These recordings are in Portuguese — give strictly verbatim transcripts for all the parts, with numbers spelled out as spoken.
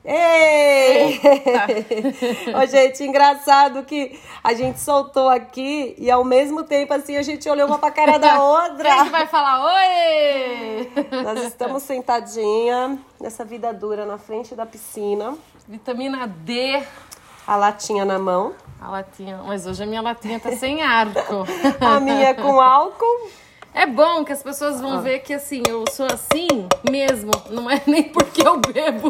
Ei! Ô, gente, engraçado que a gente soltou aqui e ao mesmo tempo assim a gente olhou uma pra cara da outra. Quem que vai falar oi? Nós estamos sentadinha nessa vida dura na frente da piscina. Vitamina D. A latinha na mão. A latinha, mas hoje a minha latinha tá sem arco. A minha é com álcool. É bom que as pessoas vão ah. ver que assim, eu sou assim mesmo, não é nem porque eu bebo.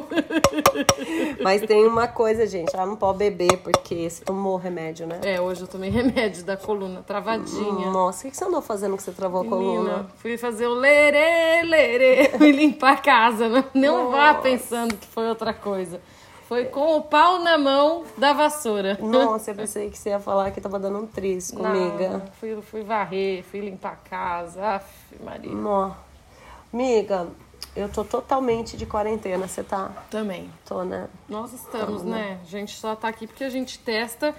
Mas tem uma coisa, gente, ela não pode beber porque você tomou remédio, né? É, hoje eu tomei remédio da coluna, travadinha. Nossa, o que você andou fazendo que você travou a Menina, coluna? Fui fazer o lerê, lerê, fui limpar a casa, não, não vá pensando que foi outra coisa. Foi com o pau na mão da vassoura. Nossa, eu pensei que você ia falar que tava dando um tris comigo. Não, fui, fui varrer, fui limpar a casa. Aff, Maria. Não. Amiga, eu tô totalmente de quarentena. Você tá? Também. Tô, né? Nós estamos, tô, né? né? A gente só tá aqui porque a gente testa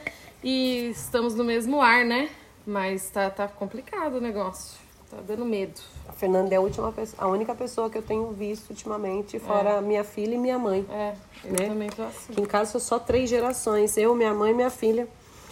e estamos no mesmo ar, né? Mas tá, tá complicado o negócio. Tá dando medo. A Fernanda é a, última pessoa, a única pessoa que eu tenho visto ultimamente, fora é. minha filha e minha mãe. É, eu né? também tô assim. Aqui em casa são só três gerações, eu, minha mãe e minha filha.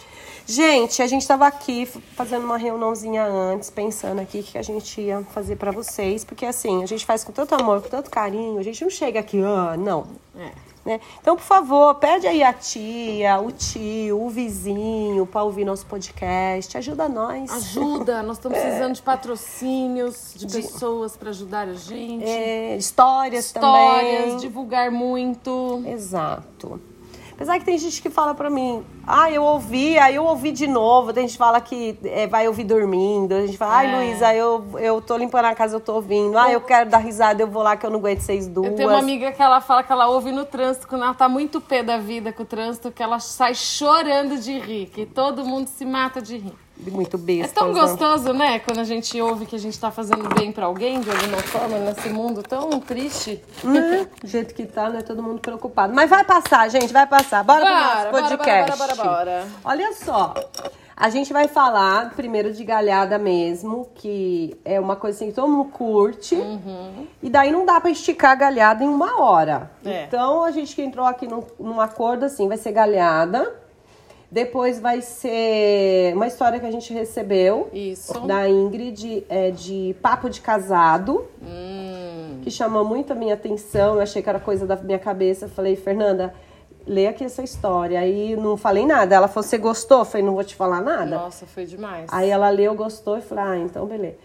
Gente, a gente tava aqui fazendo uma reuniãozinha antes, pensando aqui o que a gente ia fazer pra vocês, porque assim, a gente faz com tanto amor, com tanto carinho, a gente não chega aqui, ah, não. É. Né? Então, por favor, pede aí a tia, o tio, o vizinho para ouvir nosso podcast. Ajuda nós. Ajuda, nós estamos precisando é. de patrocínios, de, de pessoas para ajudar a gente. É, histórias, histórias também. Divulgar muito. Exato. Apesar que tem gente que fala pra mim, ah, eu ouvi, aí eu ouvi de novo. Tem gente que fala que é, vai ouvir dormindo. A gente fala, ai, é. Luísa, eu, eu tô limpando a casa, eu tô ouvindo. Ah, eu quero dar risada, eu vou lá que eu não aguento vocês duas. Eu tenho uma amiga que ela fala que ela ouve no trânsito, quando ela tá muito pé da vida com o trânsito, que ela sai chorando de rir, que todo mundo se mata de rir. Muito besta. É tão gostoso, né? Quando a gente ouve que a gente tá fazendo bem pra alguém, de alguma forma, nesse mundo tão triste. Hum, do jeito que tá, né? Todo mundo preocupado. Mas vai passar, gente, vai passar. Bora, bora pro nosso podcast. Bora, bora, bora, bora. Olha só. A gente vai falar primeiro de galhada mesmo, que é uma coisa assim que todo mundo curte. Uhum. E daí não dá pra esticar a galhada em uma hora. É. Então, a gente que entrou aqui num, num acordo assim, vai ser galhada. Depois vai ser uma história que a gente recebeu. Isso. Da Ingrid, é, de Papo de Casado. Hum. Que chamou muito a minha atenção. Eu achei que era coisa da minha cabeça. Eu falei, Fernanda, lê aqui essa história. Aí não falei nada. Ela falou, você gostou? Eu falei, não vou te falar nada. Nossa, foi demais. Aí ela leu, gostou e falei, ah, então beleza.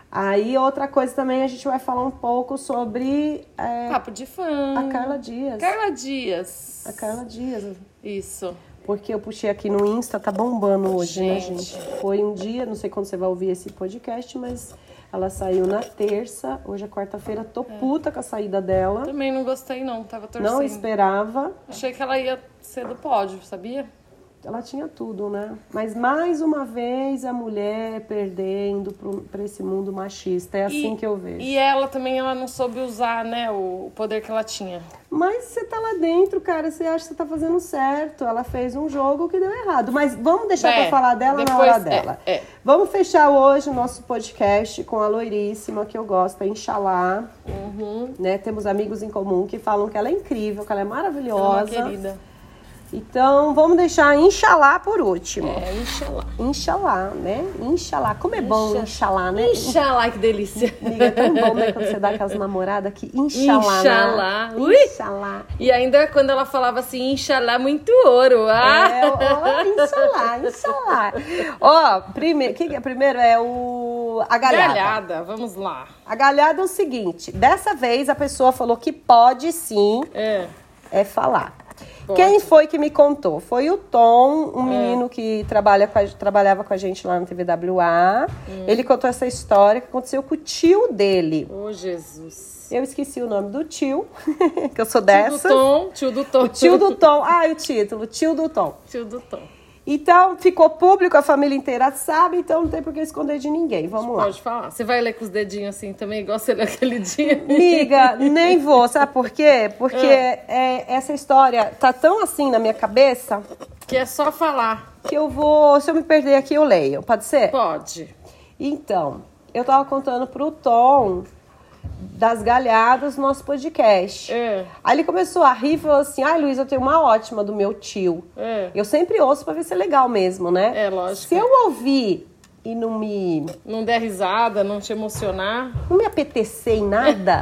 Aí outra coisa também, a gente vai falar um pouco sobre... É, Papo de fã. A Carla Dias. Carla Dias. A Carla Dias. Isso. Porque eu puxei aqui no Insta, tá bombando hoje, gente. né, gente? Foi um dia, não sei quando você vai ouvir esse podcast, mas ela saiu na terça. Hoje é quarta-feira, tô é. puta com a saída dela. Também não gostei, não. Tava torcendo. Não esperava. Achei que ela ia ser do pódio, sabia? Ela tinha tudo, né? Mas mais uma vez a mulher perdendo para esse mundo machista. É assim e, que eu vejo. E ela também, ela não soube usar, né, o poder que ela tinha. Mas você tá lá dentro, cara, você acha que você tá fazendo certo. Ela fez um jogo que deu errado. Mas vamos deixar é, pra falar dela depois, na hora dela. É, é. Vamos fechar hoje o nosso podcast com a loiríssima, que eu gosto, a Inxalá. Uhum. Né? Temos amigos em comum que falam que ela é incrível, que ela é maravilhosa. É uma querida. Então, vamos deixar Inxalá por último. É, Inxalá. Inxalá, né? Inxalá. Como é bom Inxalá, né? Inxalá, que delícia. Amiga, é tão bom, né? Quando você dá aquelas namoradas que Inxalá. Inxalá. Né? Ui. Inxalá. E ainda quando ela falava assim, Inxalá, muito ouro. Ah. É, ó, Inxalá, Inxalá. Ó, primeiro, que que é? Primeiro é o... A galhada. Galhada, vamos lá. A galhada é o seguinte, dessa vez a pessoa falou que pode sim é, é falar. Pode. Quem foi que me contou? Foi o Tom, um é. menino que trabalha com a, trabalhava com a gente lá no T V W A. Hum. Ele contou essa história que aconteceu com o tio dele. Oh, Jesus. Eu esqueci o nome do tio, que eu sou dessa. Tio do Tom, tio do Tom. O tio do Tom. Ah, o título, tio do Tom. Tio do Tom. Então, ficou público, a família inteira sabe, então não tem por que esconder de ninguém. Vamos lá. Pode falar. Você vai ler com os dedinhos assim também, igual você leu aquele dia? Amiga, nem vou. Sabe por quê? Porque é. É, essa história tá tão assim na minha cabeça... Que é só falar. Que eu vou... Se eu me perder aqui, eu leio. Pode ser? Pode. Então, eu tava contando pro Tom das galhadas no nosso podcast. É. Aí ele começou a rir e falou assim, ai, Luiz, eu tenho uma ótima do meu tio. É. Eu sempre ouço pra ver se é legal mesmo, né? É, lógico. Se eu ouvir e não me... Não der risada, não te emocionar. Não me apetecer em nada.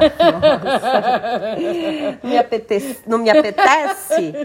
não, me apetece, não me apetece.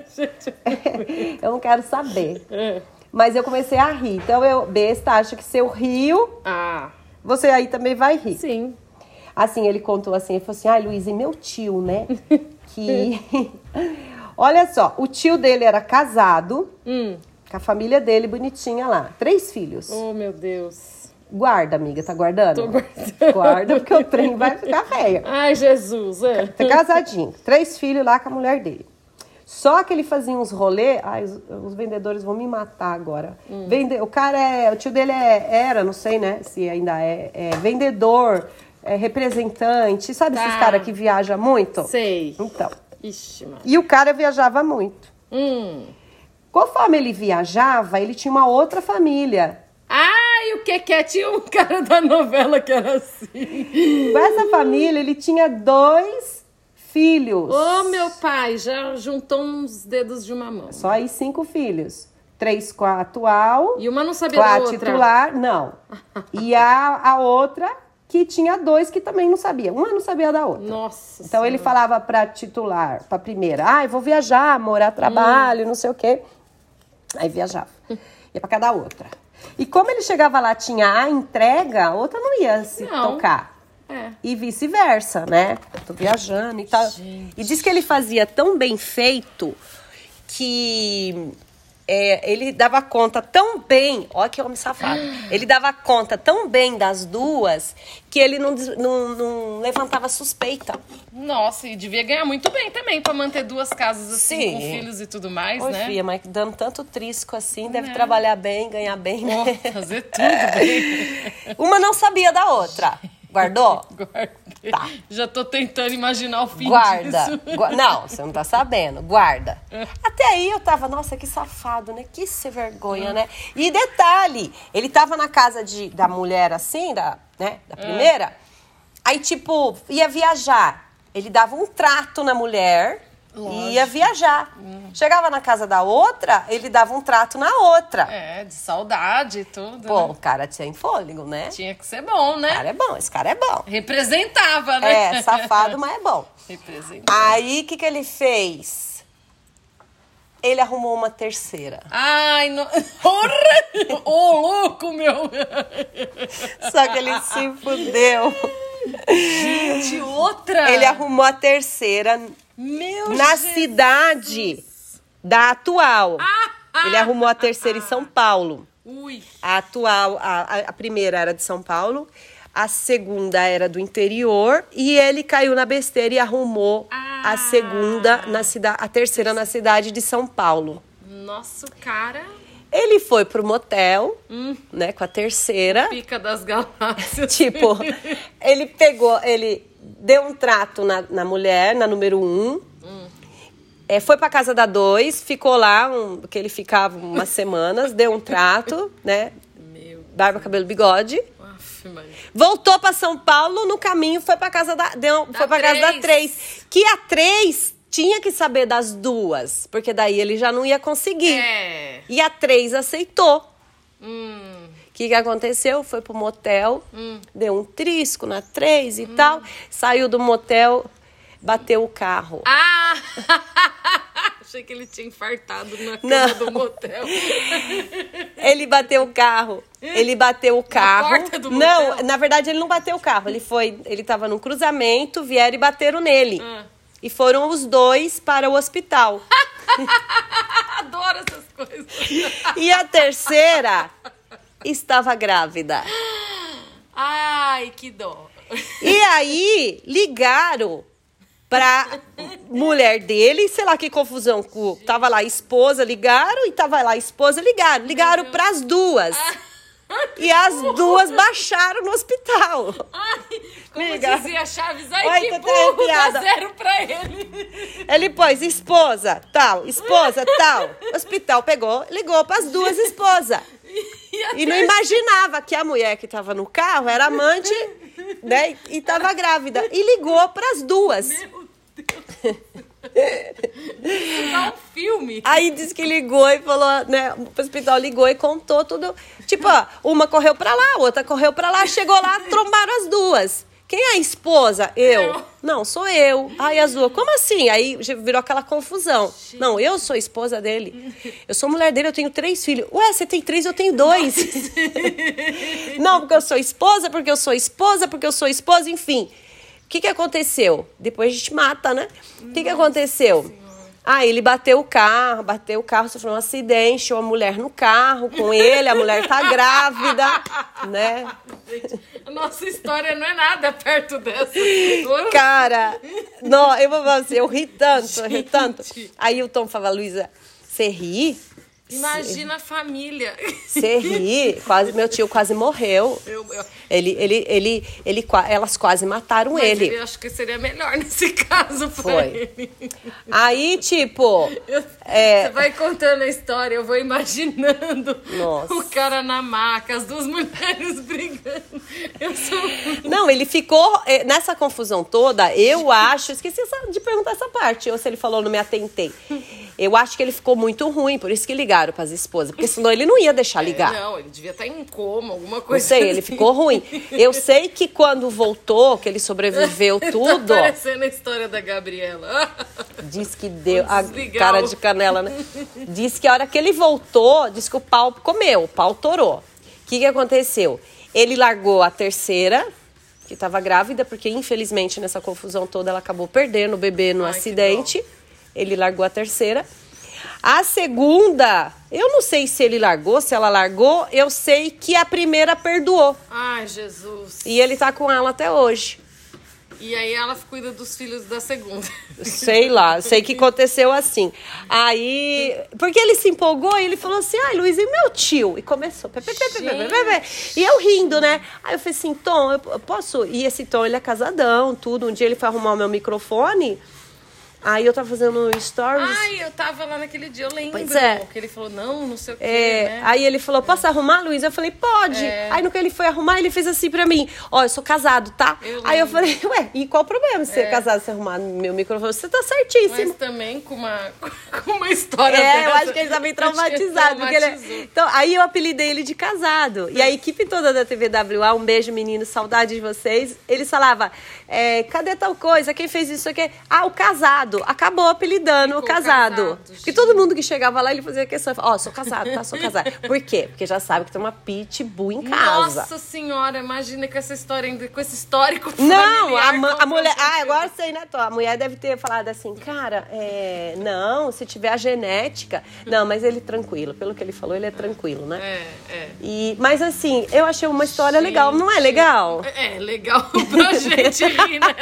Eu não quero saber. É. Mas eu comecei a rir. Então, eu, besta, acho que se eu rio, Ah. você aí também vai rir. Sim. Assim, ele contou assim, ele falou assim, ai, Luiz, e meu tio, né? Que... Olha só, o tio dele era casado, Hum. com a família dele, bonitinha lá. Três filhos. Oh, meu Deus. Guarda, amiga, tá guardando? Tô guardando. Guarda, porque o trem vai ficar feio. Ai, Jesus. É. Tá casadinho. Três filhos lá com a mulher dele. Só que ele fazia uns rolê. Ai, os, os vendedores vão me matar agora. Hum. Vende, o cara é. O tio dele é, era, não sei, né? Se ainda é, é vendedor, é representante. Sabe Tá. esses caras que viajam muito? Sei. Então. Ixi, mano. E o cara viajava muito. Hum. Conforme ele viajava, ele tinha uma outra família. Ai, o que que é? Tinha um cara da novela que era assim. Com essa família, ele tinha dois filhos. Ô, meu pai, já juntou uns dedos de uma mão. Só aí cinco filhos. Três com a atual. E uma não sabia Com da a outra. titular, não. E a, a outra, que tinha dois que também não sabia. Uma não sabia da outra. Nossa Então ele Senhora. falava pra titular, pra primeira, ah, eu vou viajar, morar, trabalho, Hum. não sei o quê. Aí viajava. Ia pra cada outra. E como ele chegava lá, tinha a entrega, a outra não ia se Não. tocar. É. E vice-versa, né? Eu tô viajando e tal. Gente. E diz que ele fazia tão bem feito que é, ele dava conta tão bem, olha que homem safado, ele dava conta tão bem das duas que ele não, des- não, não levantava suspeita. Nossa, e devia ganhar muito bem também pra manter duas casas assim, Sim. com filhos e tudo mais, Oi, né? filha, mas dando tanto trisco assim, deve Né? trabalhar bem, ganhar bem, né? Oh, fazer tudo bem. Uma não sabia da outra. Guardou? Guardei. Tá. Já tô tentando imaginar o fim Guarda. disso. Gua- Não, você não tá sabendo. Guarda. Até aí eu tava, nossa, que safado, né? Que sem vergonha, né? E detalhe, ele tava na casa de, da mulher assim, da, né? Da primeira. Aí, tipo, ia viajar. Ele dava um trato na mulher e ia viajar. Chegava na casa da outra, ele dava um trato na outra. É, de saudade e tudo. Pô, né? o cara tinha fôlego, né? Tinha que ser bom, O né? cara é bom, esse cara é bom. Representava, né? É, safado, mas é bom. Representava. Aí, o que, que ele fez? Ele arrumou uma terceira. Ai, não. Porra! Ô, louco, meu! Só que ele se fudeu. Gente, outra! Ele arrumou a terceira Meu na Jesus. cidade da atual. Ah, Ele arrumou a terceira em São Paulo. Ui. A atual, a, a primeira era de São Paulo, a segunda era do interior e ele caiu na besteira e arrumou Ah. a segunda na cidade, a terceira na cidade de São Paulo. Nossa, o cara. Ele foi pro motel, Hum. né, com a terceira. Pica das galáxias. Tipo, ele pegou, ele deu um trato na, na mulher, na número um. Hum. É, foi pra casa da dois, ficou lá, um, que ele ficava umas semanas, deu um trato, né? Meu. Barba, cabelo, bigode. Aff, Maria. Voltou pra São Paulo, no caminho foi pra casa da, deu, Da foi pra casa da três. três. Que a três tinha que saber das duas, porque daí ele já não ia conseguir. É. E a três aceitou. Hum. O que, que aconteceu? Foi pro motel, Hum. deu um trisco na três e tal. Saiu do motel, bateu o carro. Ah! Achei que ele tinha infartado na cama Não. do motel. Ele bateu o carro. Ele bateu o carro. porta do Não, motel? na verdade ele não bateu o carro. Ele foi, ele tava num cruzamento, vieram e bateram nele. Ah. E foram os dois para o hospital. Adoro essas coisas. E a terceira estava grávida. Ai, que dó. E aí ligaram pra mulher dele, sei lá que confusão. com- Tava lá a esposa, ligaram, e tava lá a esposa, ligaram. Ligaram pras duas. E as duas baixaram no hospital. Ai, como Amiga. dizia Chaves, ai, Ai, que tô burro, dá arrepiada. zero pra ele. Ele pôs esposa, tal, esposa, tal. O hospital pegou, ligou pras duas esposas. E a E não imaginava que a mulher que tava no carro era amante né? E tava grávida. E ligou pras duas. Meu Deus. Isso dá um filme. Aí disse que ligou e falou, né? O hospital ligou e contou tudo. Tipo, ó, uma correu pra lá, a outra correu pra lá, chegou lá, trombaram as duas. Quem é a esposa? Eu. eu. Não, sou eu. Aí as duas, como assim? Aí virou aquela confusão. Gente. Não, eu sou a esposa dele. Eu sou mulher dele, eu tenho três filhos. Ué, você tem três, eu tenho dois. Não, porque eu sou esposa, porque eu sou esposa, porque eu sou esposa, enfim. O que que aconteceu? Depois a gente mata, né? O que que aconteceu? Senhora. Ah, ele bateu o carro, bateu o carro, sofreu um acidente, uma mulher no carro com ele, a mulher tá grávida, né? Gente, a nossa história não é nada perto dessa. Cara, não, eu vou falar assim, eu ri tanto, eu ri tanto. Aí o Tom falava, Luísa, você ri? Imagina a família. Você ri, quase, meu tio quase morreu. Eu, eu... Ele, ele, ele, ele, elas quase mataram Mas ele. Eu acho que seria melhor nesse caso pra Foi. ele. Aí, tipo... Eu, é... Você vai contando a história, eu vou imaginando Nossa. O cara na maca, as duas mulheres brigando. Eu sou... Não, ele ficou... Nessa confusão toda, eu acho... Esqueci de perguntar essa parte, ou se ele falou, não me atentei. Eu acho que ele ficou muito ruim, por isso que ligaram para as esposas. Porque senão ele não ia deixar ligar. É, não, ele devia estar em coma, alguma coisa Não sei, assim. Ele ficou ruim. Eu sei que quando voltou, que ele sobreviveu tudo... Tá parecendo a história da Gabriela. Diz que deu... A cara de canela, né? Diz que a hora que ele voltou, diz que o pau comeu, o pau torou. O que que aconteceu? Ele largou a terceira... que estava grávida, porque infelizmente nessa confusão toda ela acabou perdendo o bebê no Ai, acidente. Ele largou a terceira. A segunda, eu não sei se ele largou, se ela largou, eu sei que a primeira perdoou. Ai, Jesus. E ele tá com ela até hoje. E aí ela cuida dos filhos da segunda. Sei lá, sei que aconteceu assim. Aí, porque ele se empolgou e ele falou assim, ai, Luiz, e meu tio? E começou, pê, pê, pê, pê, pê, pê, pê. E eu rindo, né? Aí eu falei assim, Tom, eu posso? E esse Tom, ele é casadão, tudo. Um dia ele foi arrumar o meu microfone, aí eu tava fazendo stories. Ai, eu tava lá naquele dia, eu lembro. Pois é. Que ele falou, não, não sei o quê, É, né? aí ele falou, posso arrumar, Luiz? Eu falei, pode. É. Aí no que ele foi arrumar, ele fez assim pra mim, ó, eu sou casado, tá? Eu aí eu lembro. falei, ué, e qual o problema de ser É. casado, se arrumar meu microfone? Você tá certíssimo. Mas também com uma, com uma história É, dessa. eu acho que ele tá bem traumatizado. Porque ele é... Então, aí eu apelidei ele de casado. E a equipe toda da T V W A, um beijo, meninos, saudade de vocês. Eles falavam, é, cadê tal coisa? Quem fez isso aqui? Ah, o casado. Acabou apelidando Ficou o casado. casado, Porque todo mundo que chegava lá, ele fazia questão. Ó, oh, sou casado, tá? Sou casado. Por quê? Porque já sabe que tem uma pitbull em casa. Nossa senhora, imagina com essa história, ainda, com esse histórico Não, a, familiar, a mulher... Ah, agora sei, né, Tô? A mulher deve ter falado assim, cara, é, não, se tiver a genética... Não, mas ele tranquilo. Pelo que ele falou, ele é tranquilo, né? É, é. E, mas assim, eu achei uma história legal. Não é legal? É, legal pra gente rir, né?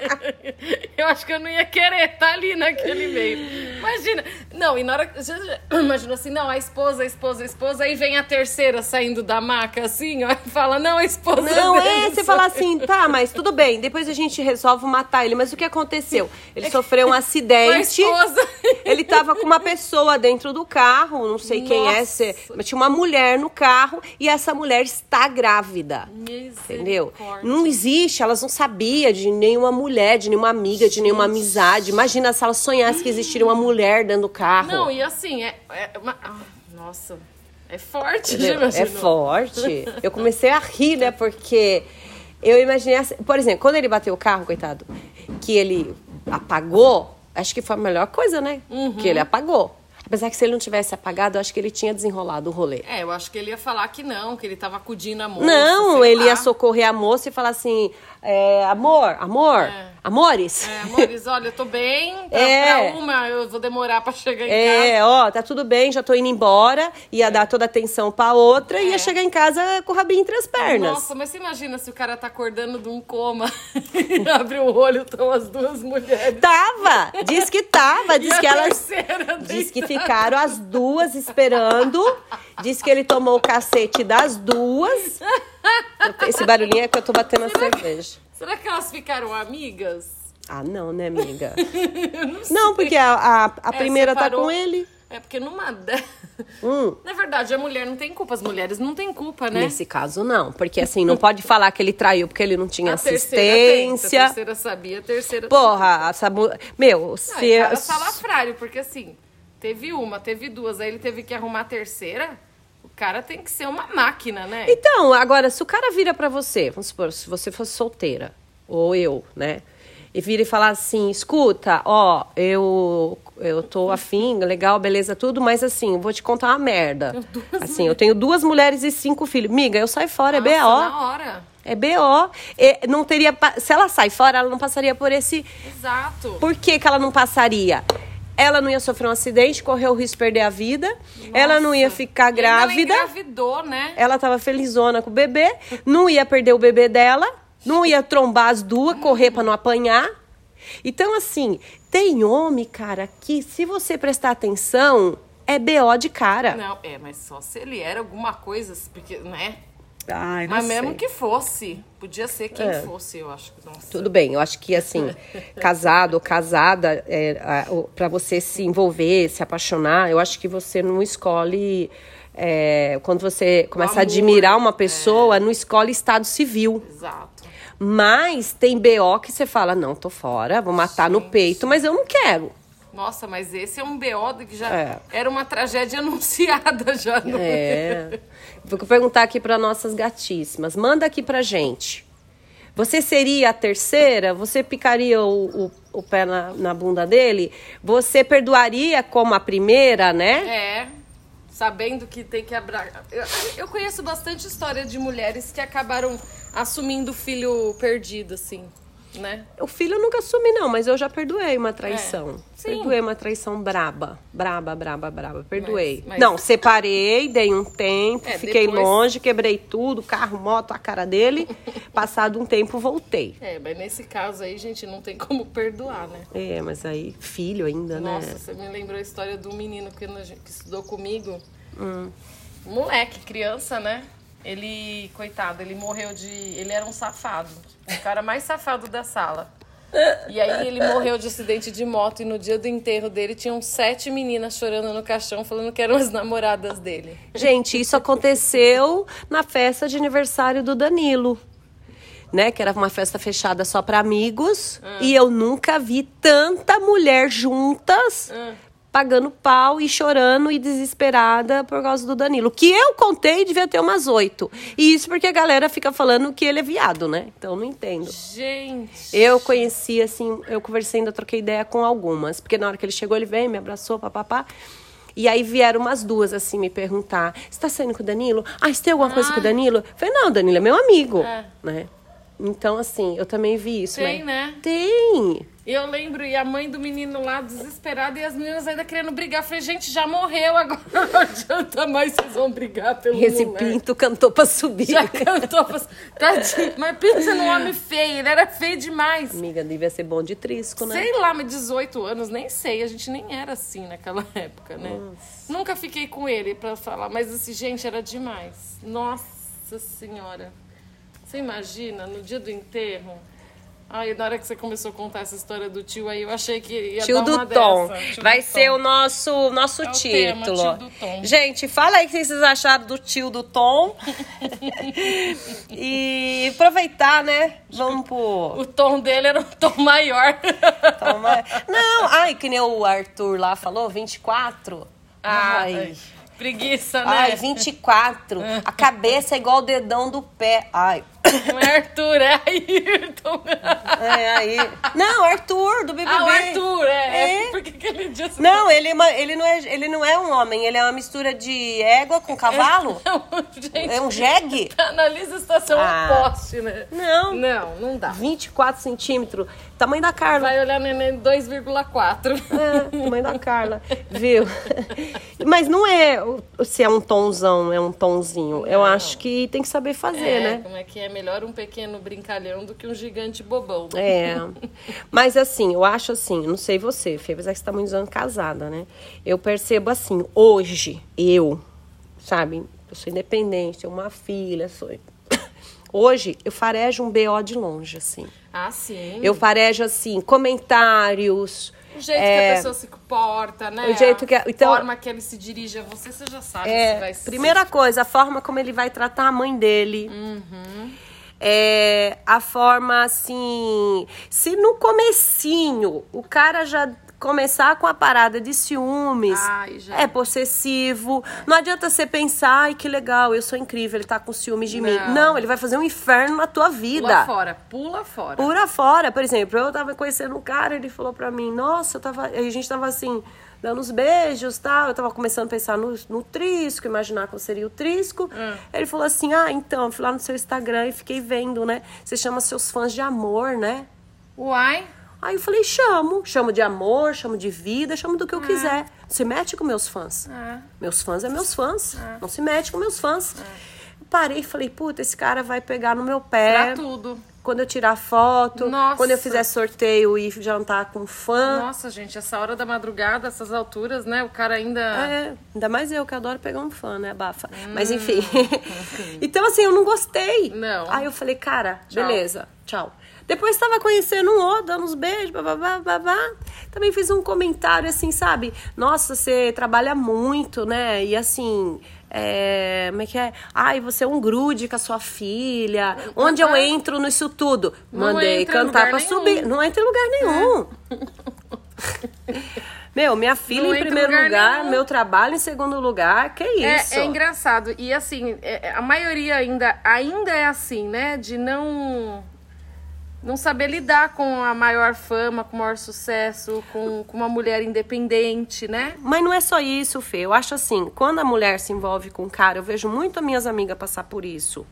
Eu acho que eu não ia querer estar ali naquele meio. Imagina. Não, e na hora... Imagina assim, não, a esposa, a esposa, a esposa, aí vem a terceira saindo da maca, assim, ó, e fala, não, a esposa Não, dele é, você fala assim, tá, mas tudo bem, depois a gente resolve matar ele. Mas o que aconteceu? Ele sofreu um acidente. Com a esposa. Ele tava com uma pessoa dentro do carro, não sei quem é, se, mas tinha uma mulher no carro e essa mulher está grávida. Entendeu? Não existe, elas não sabiam de nenhuma mulher, de nenhuma amiga, de nenhuma amizade. Imagina se elas sonhassem que existiria uma mulher dentro do carro. Não, e assim, é... é uma... ah, nossa, é forte, Entendeu? imagina. É forte. Eu comecei a rir, né, porque eu imaginei assim, por exemplo, quando ele bateu o carro, coitado, que ele apagou, acho que foi a melhor coisa, né? Uhum. Que ele apagou. Apesar que se ele não tivesse apagado, eu acho que ele tinha desenrolado o rolê. É, eu acho que ele ia falar que não, que ele tava acudindo a moça. Não, ele lá. ia socorrer a moça e falar assim, é, amor, amor, É. amores. É, amores, olha, eu tô bem, pra, É. pra uma eu vou demorar pra chegar em É, casa. ó, tá tudo bem, já tô indo embora. Ia dar toda a atenção pra outra e É. ia chegar em casa com o rabinho entre as pernas. Nossa, mas você imagina se o cara tá acordando de um coma e abre o olho, estão as duas mulheres. Tava, diz que tava, diz E a que elas... terceira Diz que deitada. ficaram as duas esperando. Diz que ele tomou o cacete das duas. Esse barulhinho é que eu tô batendo a cerveja. Será que elas ficaram amigas? Ah, não, né, amiga? Eu não sei. Não, porque a, a, a É, primeira tá separou. com ele. É porque numa de... Hum. Na verdade, a mulher não tem culpa, as mulheres não têm culpa, né? Nesse caso, não. Porque, assim, não pode falar que ele traiu porque ele não tinha a assistência. Terceira a terceira sabia, a terceira... Porra, essa... Meu, não, se... é cara salafrário, porque, assim, teve uma, teve duas, aí ele teve que arrumar a terceira... O cara tem que ser uma máquina, né? Então, agora, se o cara vira pra você, vamos supor, se você fosse solteira, ou eu, né? E vira e fala assim, escuta, ó, eu, eu tô afim, legal, beleza, tudo, mas assim, vou te contar uma merda. Assim, eu tenho duas mulheres e cinco filhos. Miga, eu saio fora, Nossa, é B O. na hora. É B O. E não teria, se ela sai fora, ela não passaria por esse... Exato. Por que que ela não passaria? Ela não ia sofrer um acidente, correr o risco de perder a vida. Nossa. Ela não ia ficar grávida. Ela engravidou, né? Ela tava felizona com o bebê. Não ia perder o bebê dela. Não ia trombar as duas, correr pra não apanhar. Então, assim, tem homem, cara, que se você prestar atenção, é B O de cara. Não, é, mas só se ele era alguma coisa, porque, né? Ai, não mas sei. mesmo que fosse, podia ser quem é. fosse, eu acho. Nossa. Tudo bem, eu acho que assim, casado ou casada, é, para você se envolver, se apaixonar, eu acho que você não escolhe, é, quando você começa amor, a admirar uma pessoa, é. não escolhe estado civil. Exato. Mas tem B O que você fala, não, tô fora, vou matar Gente. no peito, mas eu não quero. Nossa, mas esse é um B O que já é. era uma tragédia anunciada já. No... É. Vou perguntar aqui para nossas gatíssimas. Manda aqui pra gente. Você seria a terceira? Você picaria o, o, o pé na, na bunda dele? Você perdoaria como a primeira, né? É. Sabendo que tem que abrir... Eu, eu conheço bastante história de mulheres que acabaram assumindo o filho perdido, assim. Né? O filho nunca assume, não, mas eu já perdoei uma traição. É, perdoei uma traição braba. Braba, braba, braba. Perdoei. Mas, mas... Não, separei, dei um tempo, é, fiquei depois... longe, quebrei tudo, carro, moto, a cara dele. Passado um tempo, voltei. É, mas nesse caso aí, gente, não tem como perdoar, né? É, mas aí, filho ainda, Nossa, né? Nossa, você me lembrou a história do menino que, que estudou comigo. Hum. Moleque, criança, né? Ele, coitado, ele morreu de... Ele era um safado. O cara mais safado da sala. E aí ele morreu de acidente de moto. E no dia do enterro dele, tinham sete meninas chorando no caixão, falando que eram as namoradas dele. Gente, isso aconteceu na festa de aniversário do Danilo. Né? Que era uma festa fechada só para amigos. Hum. E eu nunca vi tanta mulher juntas... Hum. Pagando pau e chorando e desesperada por causa do Danilo. Que eu contei, devia ter umas oito. E isso porque a galera fica falando que ele é viado, né? Então, eu não entendo. Gente! Eu conheci, assim, eu conversei, ainda troquei ideia com algumas. Porque na hora que ele chegou, ele veio, me abraçou, papapá. E aí vieram umas duas, assim, me perguntar. Você tá saindo com o Danilo? Ah, você tem alguma ah. coisa com o Danilo? Eu falei, não, o Danilo é meu amigo. É. Né? Então, assim, eu também vi isso. Tem, mas... né? Tem! Eu lembro, e a mãe do menino lá, desesperada, e as meninas ainda querendo brigar. Eu falei, gente, já morreu, agora não adianta mais, vocês vão brigar pelo Esse moleque. pinto cantou pra subir. Já cantou pra subir. Tadinho, mas pensa num homem feio, ele era feio demais. Amiga, devia ser bom de trisco, né? Sei lá, mas dezoito anos, nem sei, a gente nem era assim naquela época, né? Nossa. Nunca fiquei com ele pra falar, mas assim, gente, era demais. Nossa Senhora. Você imagina, no dia do enterro... Ai, na hora que você começou a contar essa história do tio aí, eu achei que ia tio dar uma do Tom. dessa. Tio Vai do ser Tom. o nosso, nosso é o título. Tema, tio do Tom. Gente, fala aí o que vocês acharam do tio do Tom. E aproveitar, né? Vamos pro... O tom dele era um tom maior. Tom ma... Não, ai, que nem o Arthur lá falou, vinte e quatro. Ai... ai. Preguiça, né? Ai, vinte e quatro. A cabeça é igual o dedão do pé. Ai. Não é Arthur, é Ayrton. É, aí. Não, Arthur, do B B B. Ah, o Arthur, é. é. Por que que ele disse... Não, ele, ele, não é, ele não é um homem, ele é uma mistura de égua com cavalo. É, não, gente, é um jegue. Analisa a estação ah. oposte, né? Não. Não, não dá. vinte e quatro centímetros. Tamanho da Carla. Vai olhar neném dois vírgula quatro. É, tamanho da Carla. Viu? Mas não é se é um tomzão, é um tomzinho. Não. Eu acho que tem que saber fazer, é, né? Como é que é? Melhor um pequeno brincalhão do que um gigante bobão. É. Mas assim, eu acho assim, não sei você, Fê, apesar que você tá muitos anos casada, né? Eu percebo assim, hoje, eu, sabe? Eu sou independente, tenho uma filha, sou... Hoje, eu farejo um B O de longe, assim. Ah, sim. Eu farejo, assim, comentários, O jeito é, que a pessoa se comporta, né? O jeito que... Então, a forma que ele se dirige a você, você já sabe é, se vai ser. Primeira coisa, a forma como ele vai tratar a mãe dele. Uhum. É, a forma, assim... Se no comecinho o cara já começar com a parada de ciúmes, Ai, já. é possessivo. Não adianta você pensar, ai, que legal, eu sou incrível, ele tá com ciúmes de Não. mim. Não, ele vai fazer um inferno na tua vida. Pula fora, pula fora. Pula fora. Por exemplo, eu tava conhecendo um cara, ele falou pra mim, nossa, eu tava... a gente tava assim... dando uns beijos e tal. Eu tava começando a pensar no, no trisco, imaginar qual seria o trisco. Hum. Ele falou assim, ah, então, eu fui lá no seu Instagram e fiquei vendo, né? Você chama seus fãs de amor, né? Uai. Aí eu falei, chamo. Chamo de amor, chamo de vida, chamo do que eu é. quiser. Se mete com meus fãs. É. Meus fãs é meus fãs. É. Não se mete com meus fãs. É. Eu parei e falei, puta, esse cara vai pegar no meu pé. Pra tudo. Quando eu tirar foto, Nossa. Quando eu fizer sorteio e jantar com fã. Nossa, gente, essa hora da madrugada, essas alturas, né? O cara ainda... É, ainda mais eu, que adoro pegar um fã, né? Abafa. Hum, Mas enfim. Okay. Então, assim, eu não gostei. Não. Aí eu falei, cara, tchau. beleza, tchau. Depois estava conhecendo um outro, dando uns beijos, babá, babá. Também fiz um comentário assim, sabe? Nossa, você trabalha muito, né? E assim... É, como é que é? Ai, você é um grude com a sua filha. Onde eu entro nisso tudo? Não Mandei cantar pra nenhum. subir. Não entra em lugar nenhum. É. Meu, minha filha não em primeiro lugar, lugar meu trabalho em segundo lugar. Que isso? É, é engraçado. E assim, é, a maioria ainda, ainda é assim, né? De não... não saber lidar com a maior fama, com o maior sucesso, com, com uma mulher independente, né? Mas não é só isso, Fê. Eu acho assim, quando a mulher se envolve com um cara, eu vejo muito as minhas amigas passar por isso.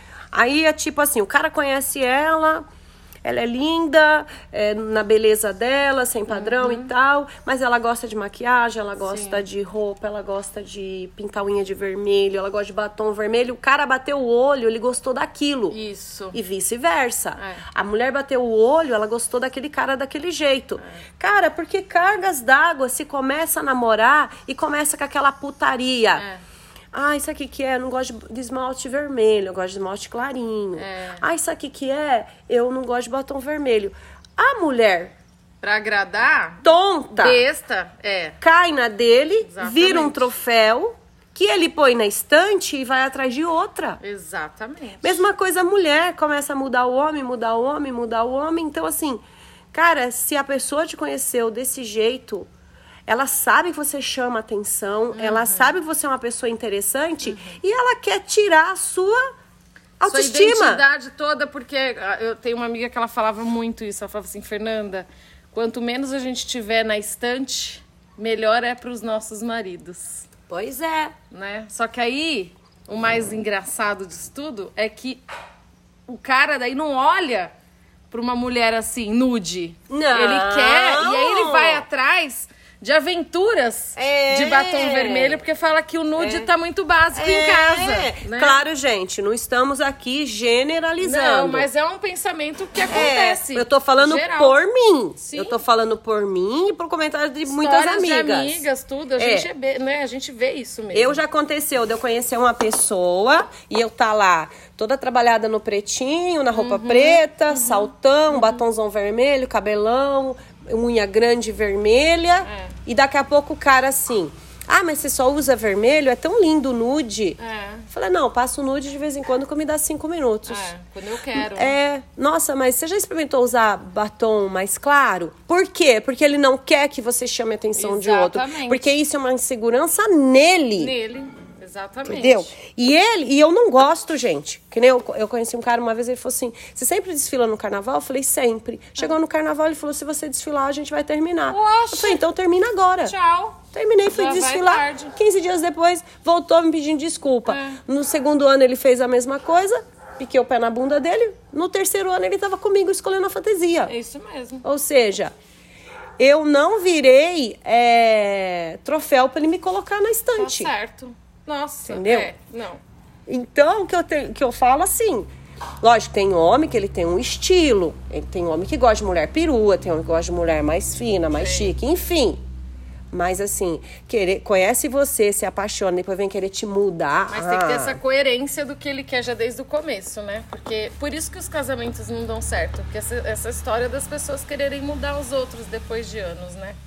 Aí é tipo assim, o cara conhece ela... Ela é linda, é, na beleza dela, sem padrão uhum. e tal. Mas ela gosta de maquiagem, ela gosta Sim. de roupa, ela gosta de pintar unha de vermelho, ela gosta de batom vermelho. O cara bateu o olho, ele gostou daquilo. Isso. E vice-versa. É. A mulher bateu o olho, ela gostou daquele cara daquele jeito. É. Cara, porque cargas d'água se começa a namorar e começa com aquela putaria. É. Ah, isso aqui que é? Eu não gosto de esmalte vermelho, eu gosto de esmalte clarinho. É. Ah, isso aqui que é? Eu não gosto de batom vermelho. A mulher... Pra agradar? Tonta. Besta, é. Cai na dele, Exatamente. Vira um troféu que ele põe na estante e vai atrás de outra. Exatamente. Mesma coisa a mulher, começa a mudar o homem, mudar o homem, mudar o homem. Então, assim, cara, se a pessoa te conheceu desse jeito... Ela sabe que você chama atenção, uhum. ela sabe que você é uma pessoa interessante uhum. e ela quer tirar a sua autoestima. Sua identidade toda, porque eu tenho uma amiga que ela falava muito isso. Ela falava assim, Fernanda, quanto menos a gente tiver na estante, melhor é para os nossos maridos. Pois é. Né? Só que aí, o mais engraçado disso tudo é que o cara daí não olha para uma mulher assim, nude. Não. Ele quer, e aí ele vai atrás... de aventuras é. de batom vermelho, porque fala que o nude é. tá muito básico é. em casa. Né? Claro, gente, não estamos aqui generalizando. Não, mas é um pensamento que acontece. É. Eu tô falando geral. por mim. Sim. Eu tô falando por mim e por comentário de Histórias muitas amigas. de amigas, tudo. A, é. gente é, né? a gente vê isso mesmo. Eu já aconteceu de eu conhecer uma pessoa e eu tá lá toda trabalhada no pretinho, na roupa uhum. preta, uhum. saltão, uhum. batonzão vermelho, cabelão... unha grande vermelha é. E daqui a pouco o cara assim, ah, mas você só usa vermelho? É tão lindo o nude. É. Falei, não, passo nude de vez em quando que me dá cinco minutos. É, quando eu quero. É, nossa, mas você já experimentou usar batom mais claro? Por quê? Porque ele não quer que você chame a atenção Exatamente. de outro. Porque isso é uma insegurança nele. Nele. Exatamente. Entendeu? E ele, e eu não gosto, gente. Que nem eu, eu conheci um cara uma vez, ele falou assim: você sempre desfila no carnaval? Eu falei, sempre. Chegou no carnaval, ele falou: se você desfilar, a gente vai terminar. Oxe. Eu falei, então termina agora. Tchau. Terminei, fui Já desfilar. quinze dias depois, voltou me pedindo desculpa. É. No segundo ano, ele fez a mesma coisa. Piquei o pé na bunda dele. No terceiro ano, ele tava comigo escolhendo a fantasia. É isso mesmo. Ou seja, eu não virei é, troféu pra ele me colocar na estante. Tá certo. Nossa, entendeu? É, não. Então, o que eu, te, que eu falo assim, lógico, tem homem que ele tem um estilo, ele tem homem que gosta de mulher perua, tem homem que gosta de mulher mais fina, mais Sim. chique, enfim. Mas assim, querer, conhece você, se apaixona, depois vem querer te mudar. Mas ah. tem que ter essa coerência do que ele quer já desde o começo, né? Porque por isso que os casamentos não dão certo. Porque essa, essa história das pessoas quererem mudar os outros depois de anos, né?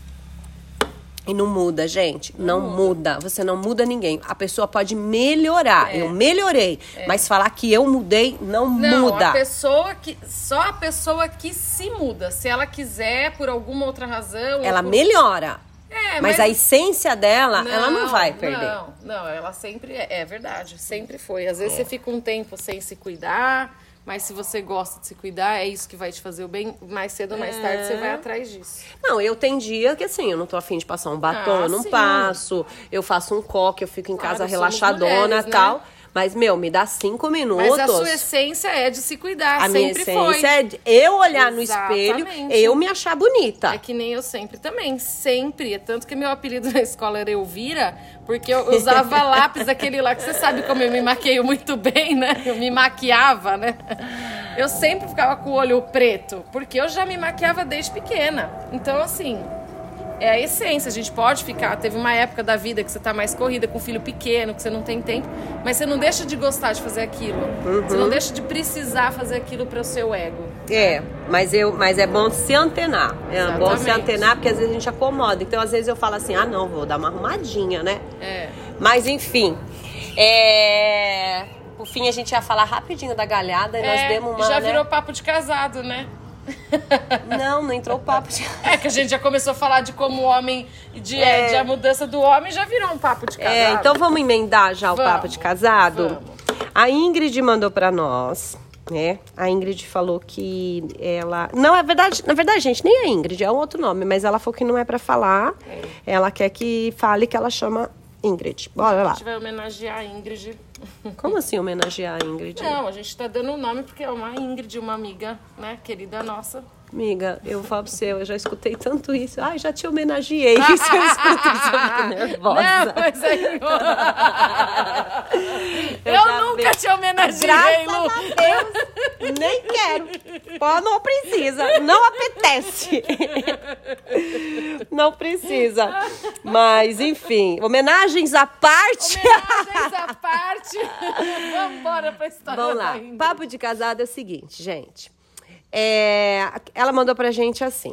E não muda, gente. Não, não muda. muda. Você não muda ninguém. A pessoa pode melhorar. É. Eu melhorei. É. Mas falar que eu mudei, não, não muda. A pessoa que, só a pessoa que se muda. Se ela quiser, por alguma outra razão... Ela por... melhora. É, mas, mas a essência dela, não, ela não vai perder. Não, não. Ela sempre... É, é verdade. Sempre foi. Às vezes é. você fica um tempo sem se cuidar... Mas se você gosta de se cuidar, é isso que vai te fazer o bem. Mais cedo ou mais é. tarde, você vai atrás disso. Não, eu tenho dia que assim, eu não tô afim de passar um batom, ah, eu não sim. passo. Eu faço um coque, eu fico em casa claro, relaxadona e tal. Né? Mas, meu, me dá cinco minutos. Mas a sua essência é de se cuidar, a sempre minha essência foi. é de eu olhar Exatamente. no espelho, eu me achar bonita. É que nem eu sempre também, sempre. É tanto que meu apelido na escola era Elvira, porque eu usava lápis, aquele lá que você sabe como eu me maqueio muito bem, né? Eu me maquiava, né? Eu sempre ficava com o olho preto, porque eu já me maquiava desde pequena. Então, assim... É a essência, a gente pode ficar... Teve uma época da vida que você tá mais corrida, com um filho pequeno, que você não tem tempo, mas você não deixa de gostar de fazer aquilo. Uhum. Você não deixa de precisar fazer aquilo para o seu ego. É, mas, eu, mas é bom se antenar. É Exatamente. bom se antenar, porque às vezes a gente acomoda. Então, às vezes eu falo assim, ah, não, vou dar uma arrumadinha, né? É. Mas, enfim... É... Por fim, a gente ia falar rapidinho da galhada e é, nós demos uma... já né? virou papo de casado, né? Não, não entrou o papo de... É que a gente já começou a falar de como o homem, de, é. de a mudança do homem já virou um papo de casado. É, então vamos emendar já vamos, o papo de casado? Vamos. A Ingrid mandou pra nós, né? A Ingrid falou que ela... Não, é verdade, na verdade, gente, nem a Ingrid, é um outro nome, mas ela falou que não é pra falar. É. Ela quer que fale que ela chama Ingrid. Bora lá. A gente vai homenagear a Ingrid. Como assim homenagear a Ingrid? Não, a gente tá dando o nome porque é uma Ingrid, uma amiga, né, querida nossa. Amiga, eu falo pro seu, eu já escutei tanto isso. Ai, já te homenageei. Isso eu escuto, isso, eu fico nervosa. Não, mas aí... eu eu nunca vi. te homenageei, Graças Lu. a Deus, nem quero. Pô, não precisa, não apetece. Não precisa. Mas, enfim, homenagens à parte. Homenagens à parte. Vamos embora pra história. Vamos lá, papo de casado é o seguinte, gente. É, ela mandou pra gente assim,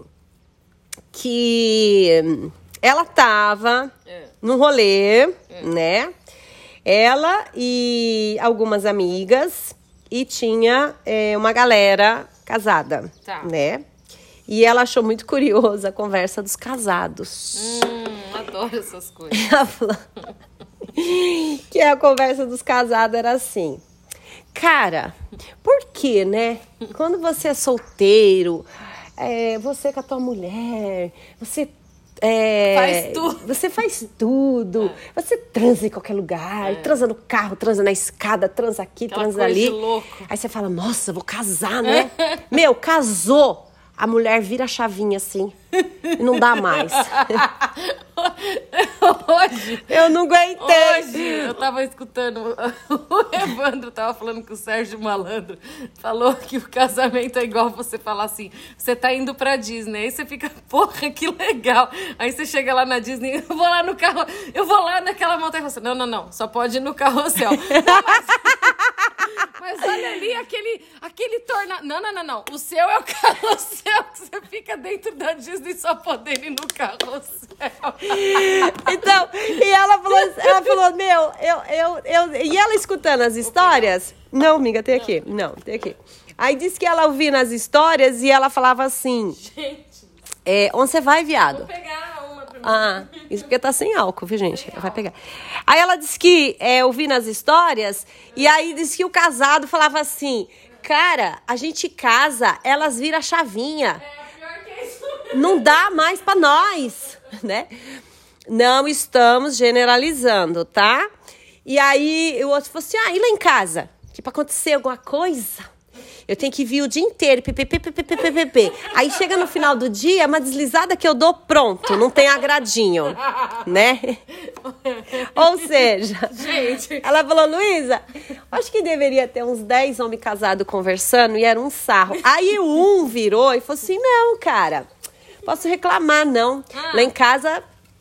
que ela tava é. num rolê, é. né? Ela e algumas amigas e tinha é, uma galera casada, tá. né? E ela achou muito curiosa a conversa dos casados. Hum, adoro essas coisas. Ela falou que a conversa dos casados era assim... Cara, por que, né? Quando você é solteiro, é, você com a tua mulher, você... É, faz tudo. Você faz tudo. É. Você transa em qualquer lugar. É. Transa no carro, transa na escada, transa aqui, Aquela transa coisa ali. De louco. Aí você fala, nossa, vou casar, né? Meu, casou. A mulher vira a chavinha assim e não dá mais. Hoje... Eu não aguentei. Hoje eu tava escutando... O Evandro tava falando que o Sérgio Malandro falou que o casamento é igual você falar assim, você tá indo pra Disney, aí você fica, porra, que legal. Aí você chega lá na Disney, eu vou lá no carro, eu vou lá naquela montanha-russa. Não, não, não, só pode ir no carrossel. Não, mas... Mas olha ali, aquele, aquele tornado... Não, não, não, não. O seu é o carrossel, que você fica dentro da Disney só podendo ir no carrossel. Então, e ela falou, ela falou, meu, eu, eu, eu... E ela escutando as histórias... Não, amiga, tem aqui. Não, tem aqui. Aí disse que ela ouvindo as histórias e ela falava assim... Gente... É, onde você vai, viado? Vou pegar uma pra mim. Ah, isso porque tá sem álcool, viu, gente? Vai pegar. Aí ela disse que, é, ouvindo as histórias, e aí disse que o casado falava assim, cara, a gente casa, elas viram a chavinha. É, pior que isso. Não dá mais pra nós, né? Não estamos generalizando, tá? E aí o outro falou assim, ah, e lá em casa? Que pra acontecer alguma coisa... Eu tenho que vir o dia inteiro, ppp. Aí chega no final do dia, uma deslizada que eu dou, pronto, não tem agradinho, né? Ou seja, gente, ela falou, Luísa, acho que deveria ter uns dez homens casados conversando e era um sarro. Aí o um virou e falou assim, não, cara, posso reclamar, não. Lá em casa...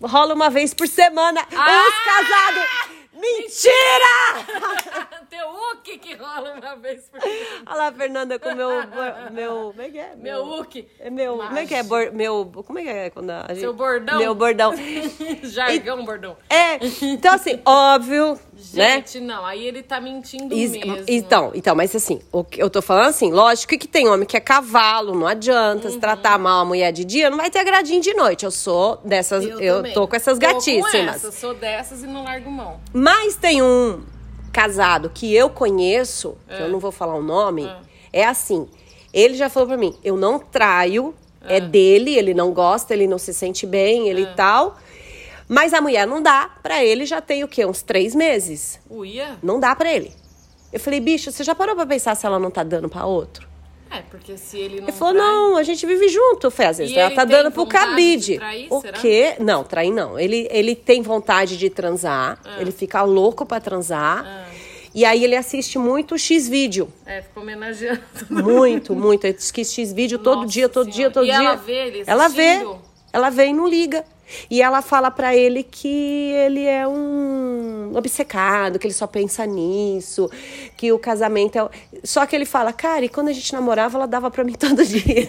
rola uma vez por semana. Ah! Os casados... Mentira! Teu Uki que rola uma vez por semana. Olha lá, Fernanda, com meu... meu como é que é? Meu Uki. É meu... Como é que é? Bor, meu... Como é que é? Quando a gente, Seu bordão. Meu bordão. Jargão e, bordão. É. Então, assim, óbvio, Gente, né? não. Aí ele tá mentindo Is, mesmo. Então, então, mas assim, o que eu tô falando assim, lógico que tem homem que é cavalo, não adianta. Uhum. Se tratar mal a mulher de dia, não vai ter agradinho de noite. Eu sou dessas... Eu, eu tô com essas tô gatíssimas. Com essa, eu sou dessas e não largo mão. Mas tem um casado que eu conheço, que é. eu não vou falar o nome, é. é assim, ele já falou pra mim, eu não traio, é, é dele, ele não gosta, ele não se sente bem, ele e é. tal, mas a mulher não dá, pra ele já tem o quê? Uns três meses. Uia? Não dá pra ele. Eu falei, bicho, você já parou pra pensar se ela não tá dando pra outro? É, porque se ele não Ele falou, trai... não, a gente vive junto, Fê, às vezes E ela ele tá tem dando pro vontade cabide. de trair, O será? quê? Não, trair não. Ele, ele tem vontade de transar, Ah. ele fica louco pra transar. Ah. E aí ele assiste muito X-Vídeo. É, fica homenageando. Muito, muito. Ele diz que X-Vídeo todo Nossa dia, todo Senhora. dia, todo e dia. ela vê ele Ela vê. assistindo? Ela vê e não liga. E ela fala pra ele que ele é um obcecado, que ele só pensa nisso, que o casamento é... Só que ele fala, cara, e quando a gente namorava, ela dava pra mim todo dia.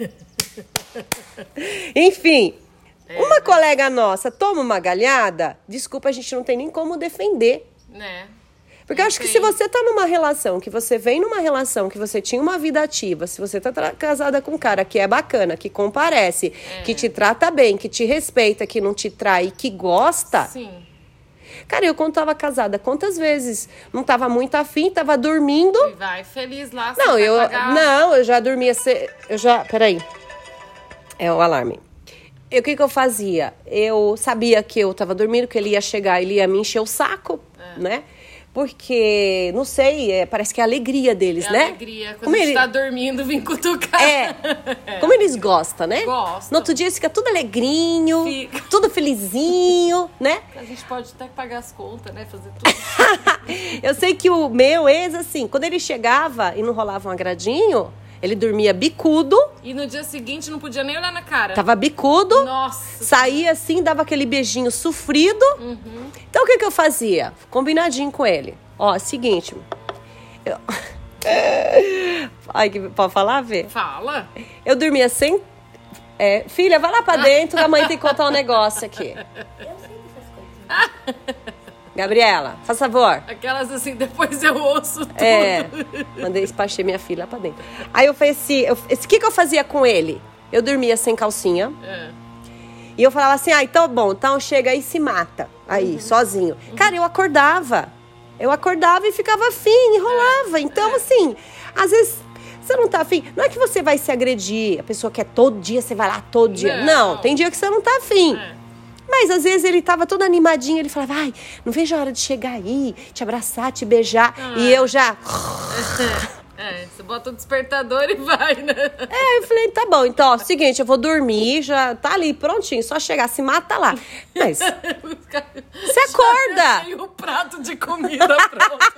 Enfim, É, uma né? colega nossa toma uma galhada, desculpa, a gente não tem nem como defender. Né? Porque eu acho que se você tá numa relação, que você vem numa relação, que você tinha uma vida ativa, se você tá tra- casada com um cara que é bacana, que comparece, É. que te trata bem, que te respeita, que não te trai, que gosta... Sim. Cara, eu quando tava casada, quantas vezes? Não tava muito afim, tava dormindo... E vai feliz lá. Não, vai eu, pagar... não, eu já dormia... Ce... Eu já... Peraí. É o alarme. E o que que eu fazia? Eu sabia que eu tava dormindo, que ele ia chegar, ele ia me encher o saco, é. né? Porque, não sei, é, parece que é a alegria deles, é né? alegria. Quando Como a gente ele... tá dormindo, vem cutucar. É. Como eles gostam, né? Gostam. No outro dia fica tudo alegrinho, Fica. tudo felizinho, né? A gente pode até pagar as contas, né? Fazer tudo. Eu sei que o meu ex, assim, quando ele chegava e não rolava um agradinho, ele dormia bicudo. E no dia seguinte não podia nem olhar na cara. Tava bicudo. Nossa. Saía assim, dava aquele beijinho sofrido. Uhum. Então o que que eu fazia? Combinadinho com ele. Ó, seguinte. Eu... Ai, que... pode falar, Vê? Fala. Eu dormia sem... É, filha, vai lá pra dentro, a mãe tem que contar um negócio aqui. Eu sei dessas coisas. Gabriela, faz favor. Aquelas assim, depois eu ouço tudo. É, mandei despachei minha filha lá pra dentro. Aí eu falei assim, o que que eu fazia com ele? Eu dormia sem calcinha. É. E eu falava assim, ah, então bom, então chega aí e se mata. Aí, uhum. sozinho. Uhum. Cara, eu acordava. Eu acordava e ficava afim, enrolava. É. Então, é. assim, às vezes... Você não tá afim. Não é que você vai se agredir. A pessoa quer todo dia, você vai lá todo dia. Não, não tem dia que você não tá afim. É. Mas às vezes ele tava todo animadinho. Ele falava, ai, não vejo a hora de chegar aí, te abraçar, te beijar. Ah. E eu já... É, você bota o despertador e vai, né? É, eu falei, tá bom. Então, ó, seguinte, eu vou dormir, já tá ali prontinho. Só chegar, se mata lá. Mas você acorda. Tem o prato de comida pronto.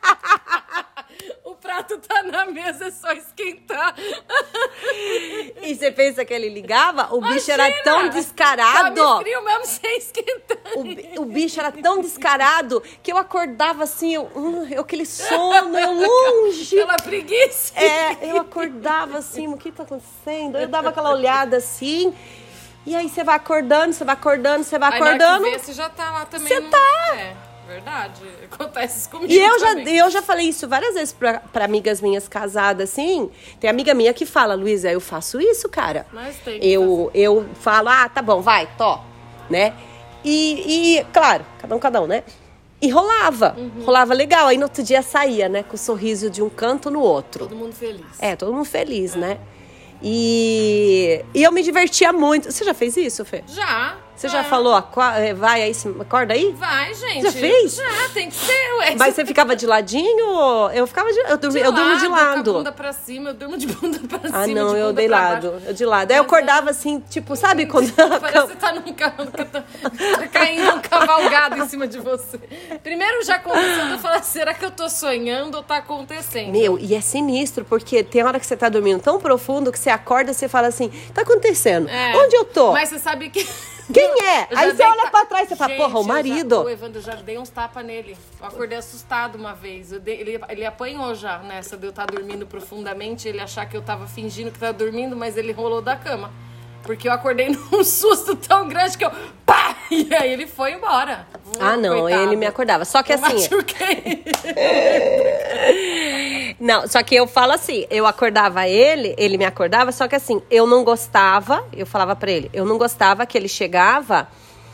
O prato tá na mesa, é só esquentar. E você pensa que ele ligava? O Imagina, bicho era tão descarado. Tava frio mesmo sem esquentar. O, o bicho era tão descarado que eu acordava assim, eu, eu aquele sono, eu longe. Aquela preguiça. É, eu acordava assim, o que tá acontecendo? Eu dava aquela olhada assim. E aí você vai acordando, você vai acordando, você vai aí acordando. Aí você já tá lá também. Você não... tá. É. Verdade, acontece isso comigo. E eu já, também. eu já falei isso várias vezes pra, pra amigas minhas casadas, assim. Tem amiga minha que fala, Luísa, eu faço isso, cara. Mas tem que eu, eu falo, ah, tá bom, vai, tó, né? E, e, claro, cada um, cada um, né? E rolava, uhum. rolava legal. Aí no outro dia saía, né? Com o sorriso de um canto no outro. Todo mundo feliz. É, todo mundo feliz, é. né? E, e eu me divertia muito. Você já fez isso, Fê? Já. Você é. já falou, vai aí, acorda aí? Vai, gente. Já fez? Já, tem que ser, ué. Mas você ficava de ladinho? Eu ficava de, eu durmo, de eu lado, durmo de lado. Com a bunda pra cima, eu durmo de bunda pra ah, cima. Ah, não, de eu bunda dei pra lado. baixo. Eu de lado. Aí eu acordava assim, tipo, sabe quando... Parece que você tá num carro, tá, tá caindo um cavalgado em cima de você. Primeiro já começando a falar, será que eu tô sonhando ou tá acontecendo? Meu, e é sinistro, porque tem hora que você tá dormindo tão profundo que você acorda e você fala assim, tá acontecendo? É, onde eu tô? Mas você sabe que... Quem é? Eu já Aí você dei olha ta- pra trás e você fala, Gente, porra, o eu já- marido. O Evandro, eu já dei uns tapas nele. Eu acordei assustado uma vez. Eu dei- ele, ele apanhou já nessa de eu estar dormindo profundamente, ele achar que eu tava fingindo que tava dormindo, mas ele rolou da cama. Porque eu acordei num susto tão grande que eu... Pá! E aí ele foi embora. Ah, não, Coitado. ele me acordava. Só que Eu assim... machuquei. Não, só que eu falo assim, eu acordava ele, ele me acordava, só que assim, eu não gostava, eu falava pra ele, eu não gostava que ele chegava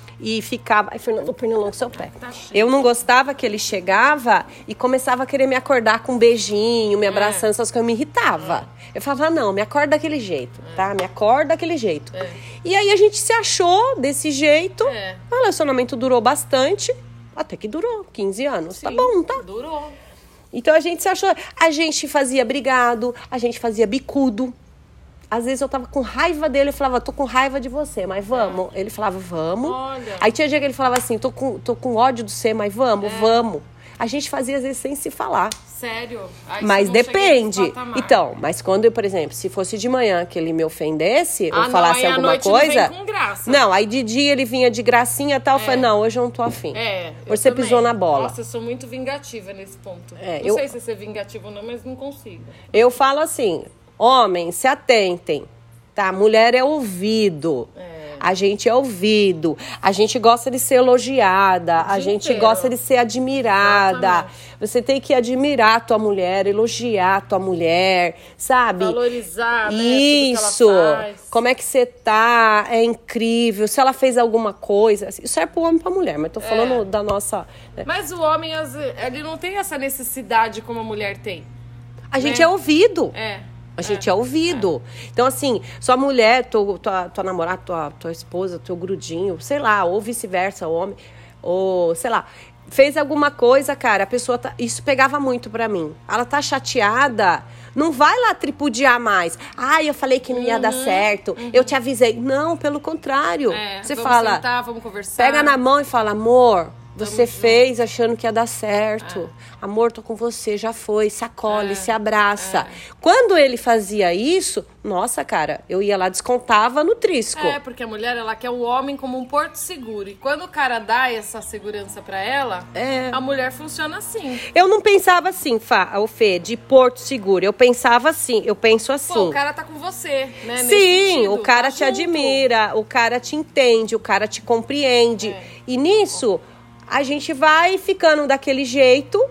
e ficava... Ai, Fernando, o pernilongo seu pé. Tá cheio. Eu não gostava que ele chegava e começava a querer me acordar com um beijinho, me abraçando, essas coisas, me irritava. Eu falava, ah, não, me acorda daquele jeito, tá? Me acorda daquele jeito. É. E aí a gente se achou desse jeito, É. o relacionamento durou bastante, até que durou, quinze anos. Tá Sim, bom, tá? Durou. Então a gente se achou. A gente fazia brigado, a gente fazia bicudo. Às vezes eu tava com raiva dele, eu falava, tô com raiva de você, mas vamos. Ele falava, vamos. Olha. Aí tinha dia que ele falava assim, tô com, tô com ódio do você, mas vamos, vamos. A gente fazia às vezes sem se falar. Sério? Ai, Mas se não cheguei nesse depende. patamar. Então, mas quando, eu, por exemplo, se fosse de manhã que ele me ofendesse, Ah, ou não, falasse aí à alguma noite ele coisa. vem com graça. Não, aí de dia ele vinha de gracinha e tal. Eu falei, não, hoje eu não tô afim. É, eu Você também. pisou na bola. Nossa, eu sou muito vingativa nesse ponto. É, não eu- sei se ser vingativa ou não, mas não consigo. Eu falo assim, homens, se atentem, tá? Mulher é ouvido. É. A gente é ouvido. A gente gosta de ser elogiada. A dia gente inteiro. gosta de ser admirada. Exatamente. Você tem que admirar a tua mulher, elogiar a tua mulher, sabe? Valorizar, né, Isso. tudo que ela faz. Como é que você tá? É incrível. Se ela fez alguma coisa. Isso é pro homem e pra mulher, mas tô falando É. da nossa. né? Mas o homem, às vezes, ele não tem essa necessidade como a mulher tem. A gente né? é ouvido. É. A gente é, ouvido. Então, assim, sua mulher, tua, tua, tua namorada, tua, tua esposa, teu grudinho, sei lá, ou vice-versa, homem, ou, sei lá, fez alguma coisa, cara, a pessoa tá... Isso pegava muito pra mim. Ela tá chateada, não vai lá tripudiar mais. Ai, eu falei que não ia dar certo, eu te avisei. Não, pelo contrário. É, Você vamos fala, sentar, vamos conversar. pega na mão e fala, amor... Você Tamo fez achando que ia dar certo. Amor, tô com você, já foi. Se acolhe, É, se abraça. Quando ele fazia isso, nossa, cara, eu ia lá, descontava no trisco. É, porque a mulher, ela quer o homem como um porto seguro. E quando o cara dá essa segurança pra ela, É. a mulher funciona assim. Eu não pensava assim, Fá, ô Fê, de porto seguro. Eu pensava assim, eu penso assim. Pô, o cara tá com você, né? Nesse Sim, sentido, o cara tá te junto. admira, o cara te entende, o cara te compreende. É. E nisso, a gente vai ficando daquele jeito.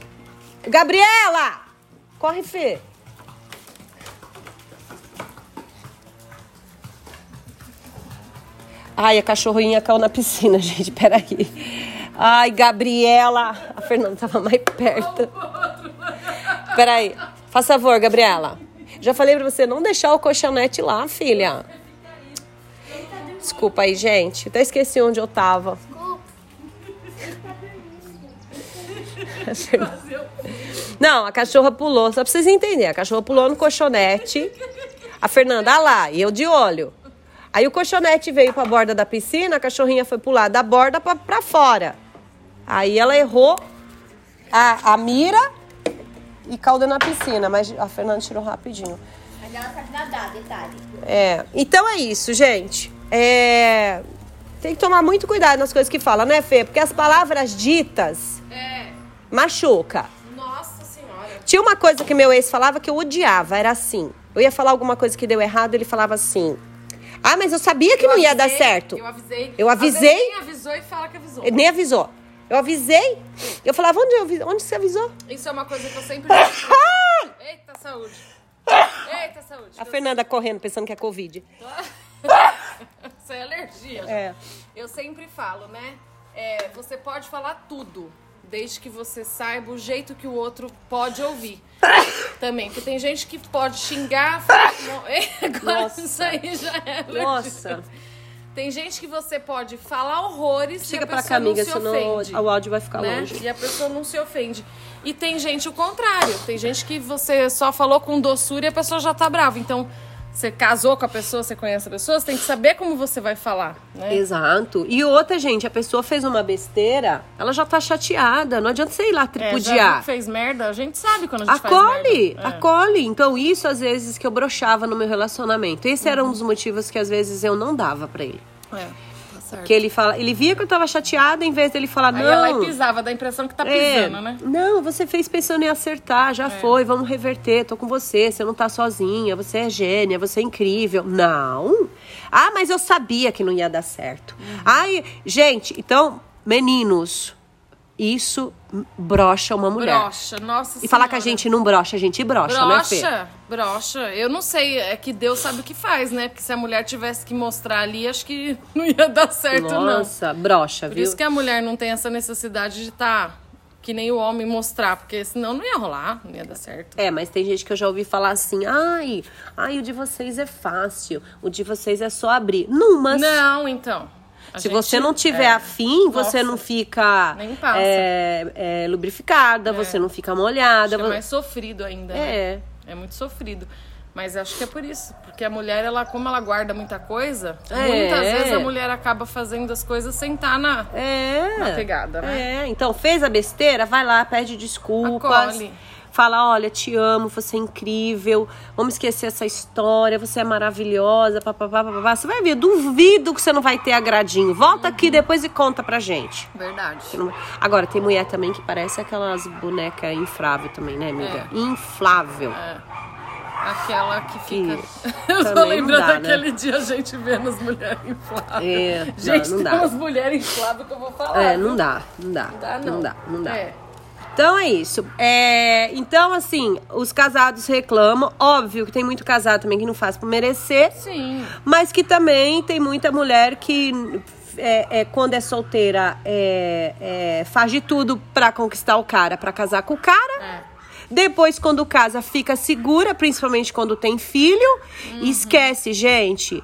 Gabriela! Corre, Fê. Ai, a cachorrinha caiu na piscina, gente, peraí. Ai, Gabriela. A Fernanda tava mais perto. Peraí, faça favor, Gabriela. Já falei pra você não deixar o colchonete lá, filha. Desculpa aí, gente. Até esqueci onde eu tava. Não, a cachorra pulou. Só pra vocês entenderem. A cachorra pulou no colchonete. A Fernanda lá, e eu de olho. Aí o colchonete veio pra borda da piscina, a cachorrinha foi pular da borda pra, pra fora. Aí ela errou a, a mira e caiu na piscina. Mas a Fernanda tirou rapidinho. Mas ela sabe nadar, detalhe. É, então é isso, gente. É, tem que tomar muito cuidado nas coisas que fala, né, Fê? Porque as palavras ditas É. machuca. Nossa senhora. Tinha uma coisa que meu ex falava que eu odiava, era assim. Eu ia falar alguma coisa que deu errado, ele falava assim: ah, mas eu sabia que Eu não ia dar avisei, certo. Eu avisei. Eu Às vezes avisei. nem avisou e fala que avisou. Ele nem avisou. Eu avisei. Eu falava, onde, eu, avi- onde você avisou? Isso é uma coisa que eu sempre digo. Eita, saúde. Eita, saúde. A Fernanda correndo, pensando que é Covid. Isso é alergia. É. Eu sempre falo, né? É, você pode falar tudo, desde que você saiba o jeito que o outro pode ouvir. Também, porque tem gente que pode xingar. Falar... Agora Nossa. isso aí já é alergia. Nossa. Tem gente que você pode falar horrores Chega e a pra pessoa cá, amiga, não se senão ofende. o áudio vai ficar Né? longe. E a pessoa não se ofende. E tem gente o contrário. Tem gente que você só falou com doçura e a pessoa já tá brava. Então, você casou com a pessoa, você conhece a pessoa, você tem que saber como você vai falar, né? Exato. E outra, gente, a pessoa fez uma besteira, ela já tá chateada. Não adianta você ir lá É, já tripudiar. viu que fez merda? A gente sabe quando a gente faz Acolhe, merda. É. acolhe. Então, isso às vezes que eu broxava no meu relacionamento. Esse era um dos motivos que às vezes eu não dava pra ele. É. certo. Que ele fala, ele via que eu tava chateada, em vez dele falar, Aí não... ela aí pisava, dá a impressão que tá pisando, é, né? Não, você fez pensando em acertar, já é. foi, vamos reverter, tô com você, você não tá sozinha, você é gênia, você é incrível. Não. Ah, mas eu sabia que não ia dar certo. Uhum. Ai, gente, então, meninos... Isso brocha uma mulher. Brocha, nossa senhora. E falar que a gente não brocha, a gente brocha, brocha né, Fê? Brocha, brocha. Eu não sei, é que Deus sabe o que faz, né? Porque se a mulher tivesse que mostrar ali, acho que não ia dar certo, nossa, não. Nossa, brocha, Por viu? Por isso que a mulher não tem essa necessidade de estar... Tá, que nem o homem mostrar, porque senão não ia rolar, não ia dar certo. É, mas tem gente que eu já ouvi falar assim, ai, ai, o de vocês é fácil, o de vocês é só abrir. Numas. Não, então... A Se gente, você não tiver é, afim, você não fica é, é, lubrificada, é. você não fica molhada. Acho você... é mais sofrido ainda, É. Né? É muito sofrido. Mas acho que é por isso. Porque a mulher, ela, como ela guarda muita coisa, é. muitas vezes a mulher acaba fazendo as coisas sem estar na, é. na pegada, né? É. Então, fez a besteira, vai lá, pede desculpas. Acolhe. Fala, olha, te amo, você é incrível, vamos esquecer essa história, você é maravilhosa, papapá, papapá. Você vai ver, duvido que você não vai ter agradinho. Volta uhum. aqui depois e conta pra gente. Verdade. Não... Agora, tem mulher também que parece aquelas bonecas infláveis também, né, amiga? É. Inflável. É. Aquela que fica... Que Eu tô lembrando dá, daquele né? dia a gente vendo as mulheres infláveis. É, gente, não, não tem dá. umas mulheres infláveis que eu vou falar. É, não dá, não dá. Não dá, não. Não dá, não dá. É. Então é isso. É, então, assim, os casados reclamam. Óbvio que tem muito casado também que não faz por merecer. Sim. Mas que também tem muita mulher que, é, é, quando é solteira, é, é, faz de tudo pra conquistar o cara, pra casar com o cara. É. Depois, quando casa, fica segura, principalmente quando tem filho. Uhum. E esquece, gente...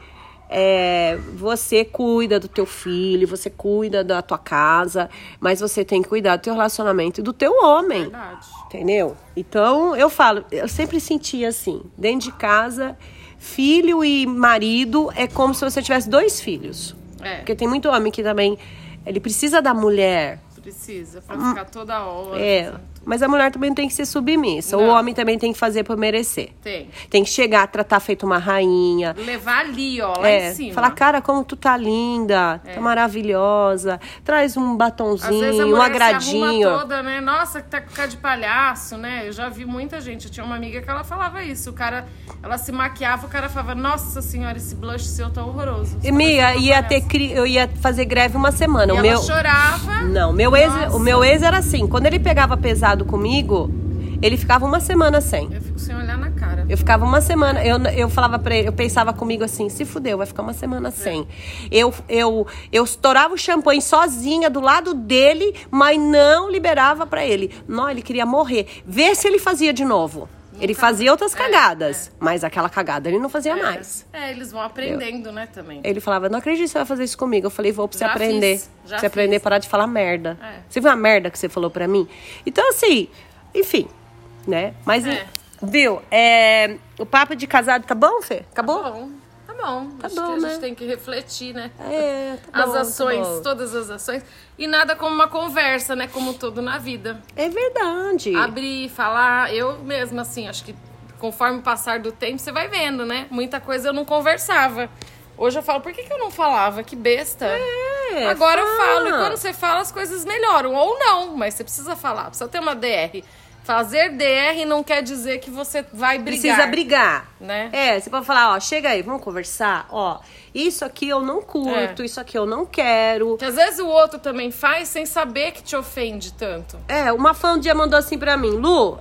É, você cuida do teu filho, você cuida da tua casa, mas você tem que cuidar do teu relacionamento e do teu homem. Verdade. Entendeu? Então, eu falo, eu sempre senti assim, dentro de casa, filho e marido é como se você tivesse dois filhos. É. Porque tem muito homem que também, ele precisa da mulher. Precisa, pra ficar toda hora. É, mas a mulher também tem que ser submissa. Não. O homem também tem que fazer por merecer. Tem. Tem que chegar, tratar feito uma rainha. Levar ali, ó, lá é, em cima. Falar, cara, como tu tá linda, é. tá maravilhosa. Traz um batonzinho, às vezes a um mulher agradinho. Se arruma toda, né? Nossa, que tá com cara de palhaço, né? Eu já vi muita gente. Eu tinha uma amiga que ela falava isso. O cara, ela se maquiava, o cara falava, nossa senhora, esse blush seu tá horroroso. E Mia, ia ter, eu ia fazer greve uma semana. E o ela meu chorava. Não, meu ex, o meu ex era assim. Quando ele pegava pesado comigo, ele ficava uma semana sem. Eu fico sem olhar na cara. Eu ficava uma semana, eu, eu falava pra ele, eu pensava comigo assim, se fudeu, vai ficar uma semana sem. É. Eu, eu, eu estourava o champanhe sozinha do lado dele, mas não liberava pra ele. Não, ele queria morrer. Vê se ele fazia de novo. Nunca. Ele fazia outras é, cagadas, é. mas aquela cagada ele não fazia é. mais. É, eles vão aprendendo, eu, né, também. Ele falava, não acredito que você vai fazer isso comigo. Eu falei, vou pra você já aprender. Fiz, já pra você fiz. aprender a parar de falar merda. É. Você viu a merda que você falou pra mim? Então, assim, enfim, né? Mas, é. viu, é, o papo de casado tá bom, Fê? Acabou? Tá bom. Tá bom. Tá Acho bom, que a né? gente tem que refletir, né? É, tá as bom, ações, tá bom. todas as ações. E nada como uma conversa, né? Como tudo na vida. É verdade. Abrir, falar. Eu mesma, assim, acho que conforme o passar do tempo, você vai vendo, né? Muita coisa eu não conversava. Hoje eu falo, por que, que eu não falava? Que besta. É, Agora fala. eu falo. E quando você fala, as coisas melhoram. Ou não, mas você precisa falar. Precisa ter uma D R. Fazer D R não quer dizer que você vai brigar. Precisa brigar. Né? É, você pode falar, ó, chega aí, vamos conversar. Ó, isso aqui eu não curto, É. isso aqui eu não quero. Que às vezes o outro também faz sem saber que te ofende tanto. É, uma fã um dia mandou assim pra mim, Lu,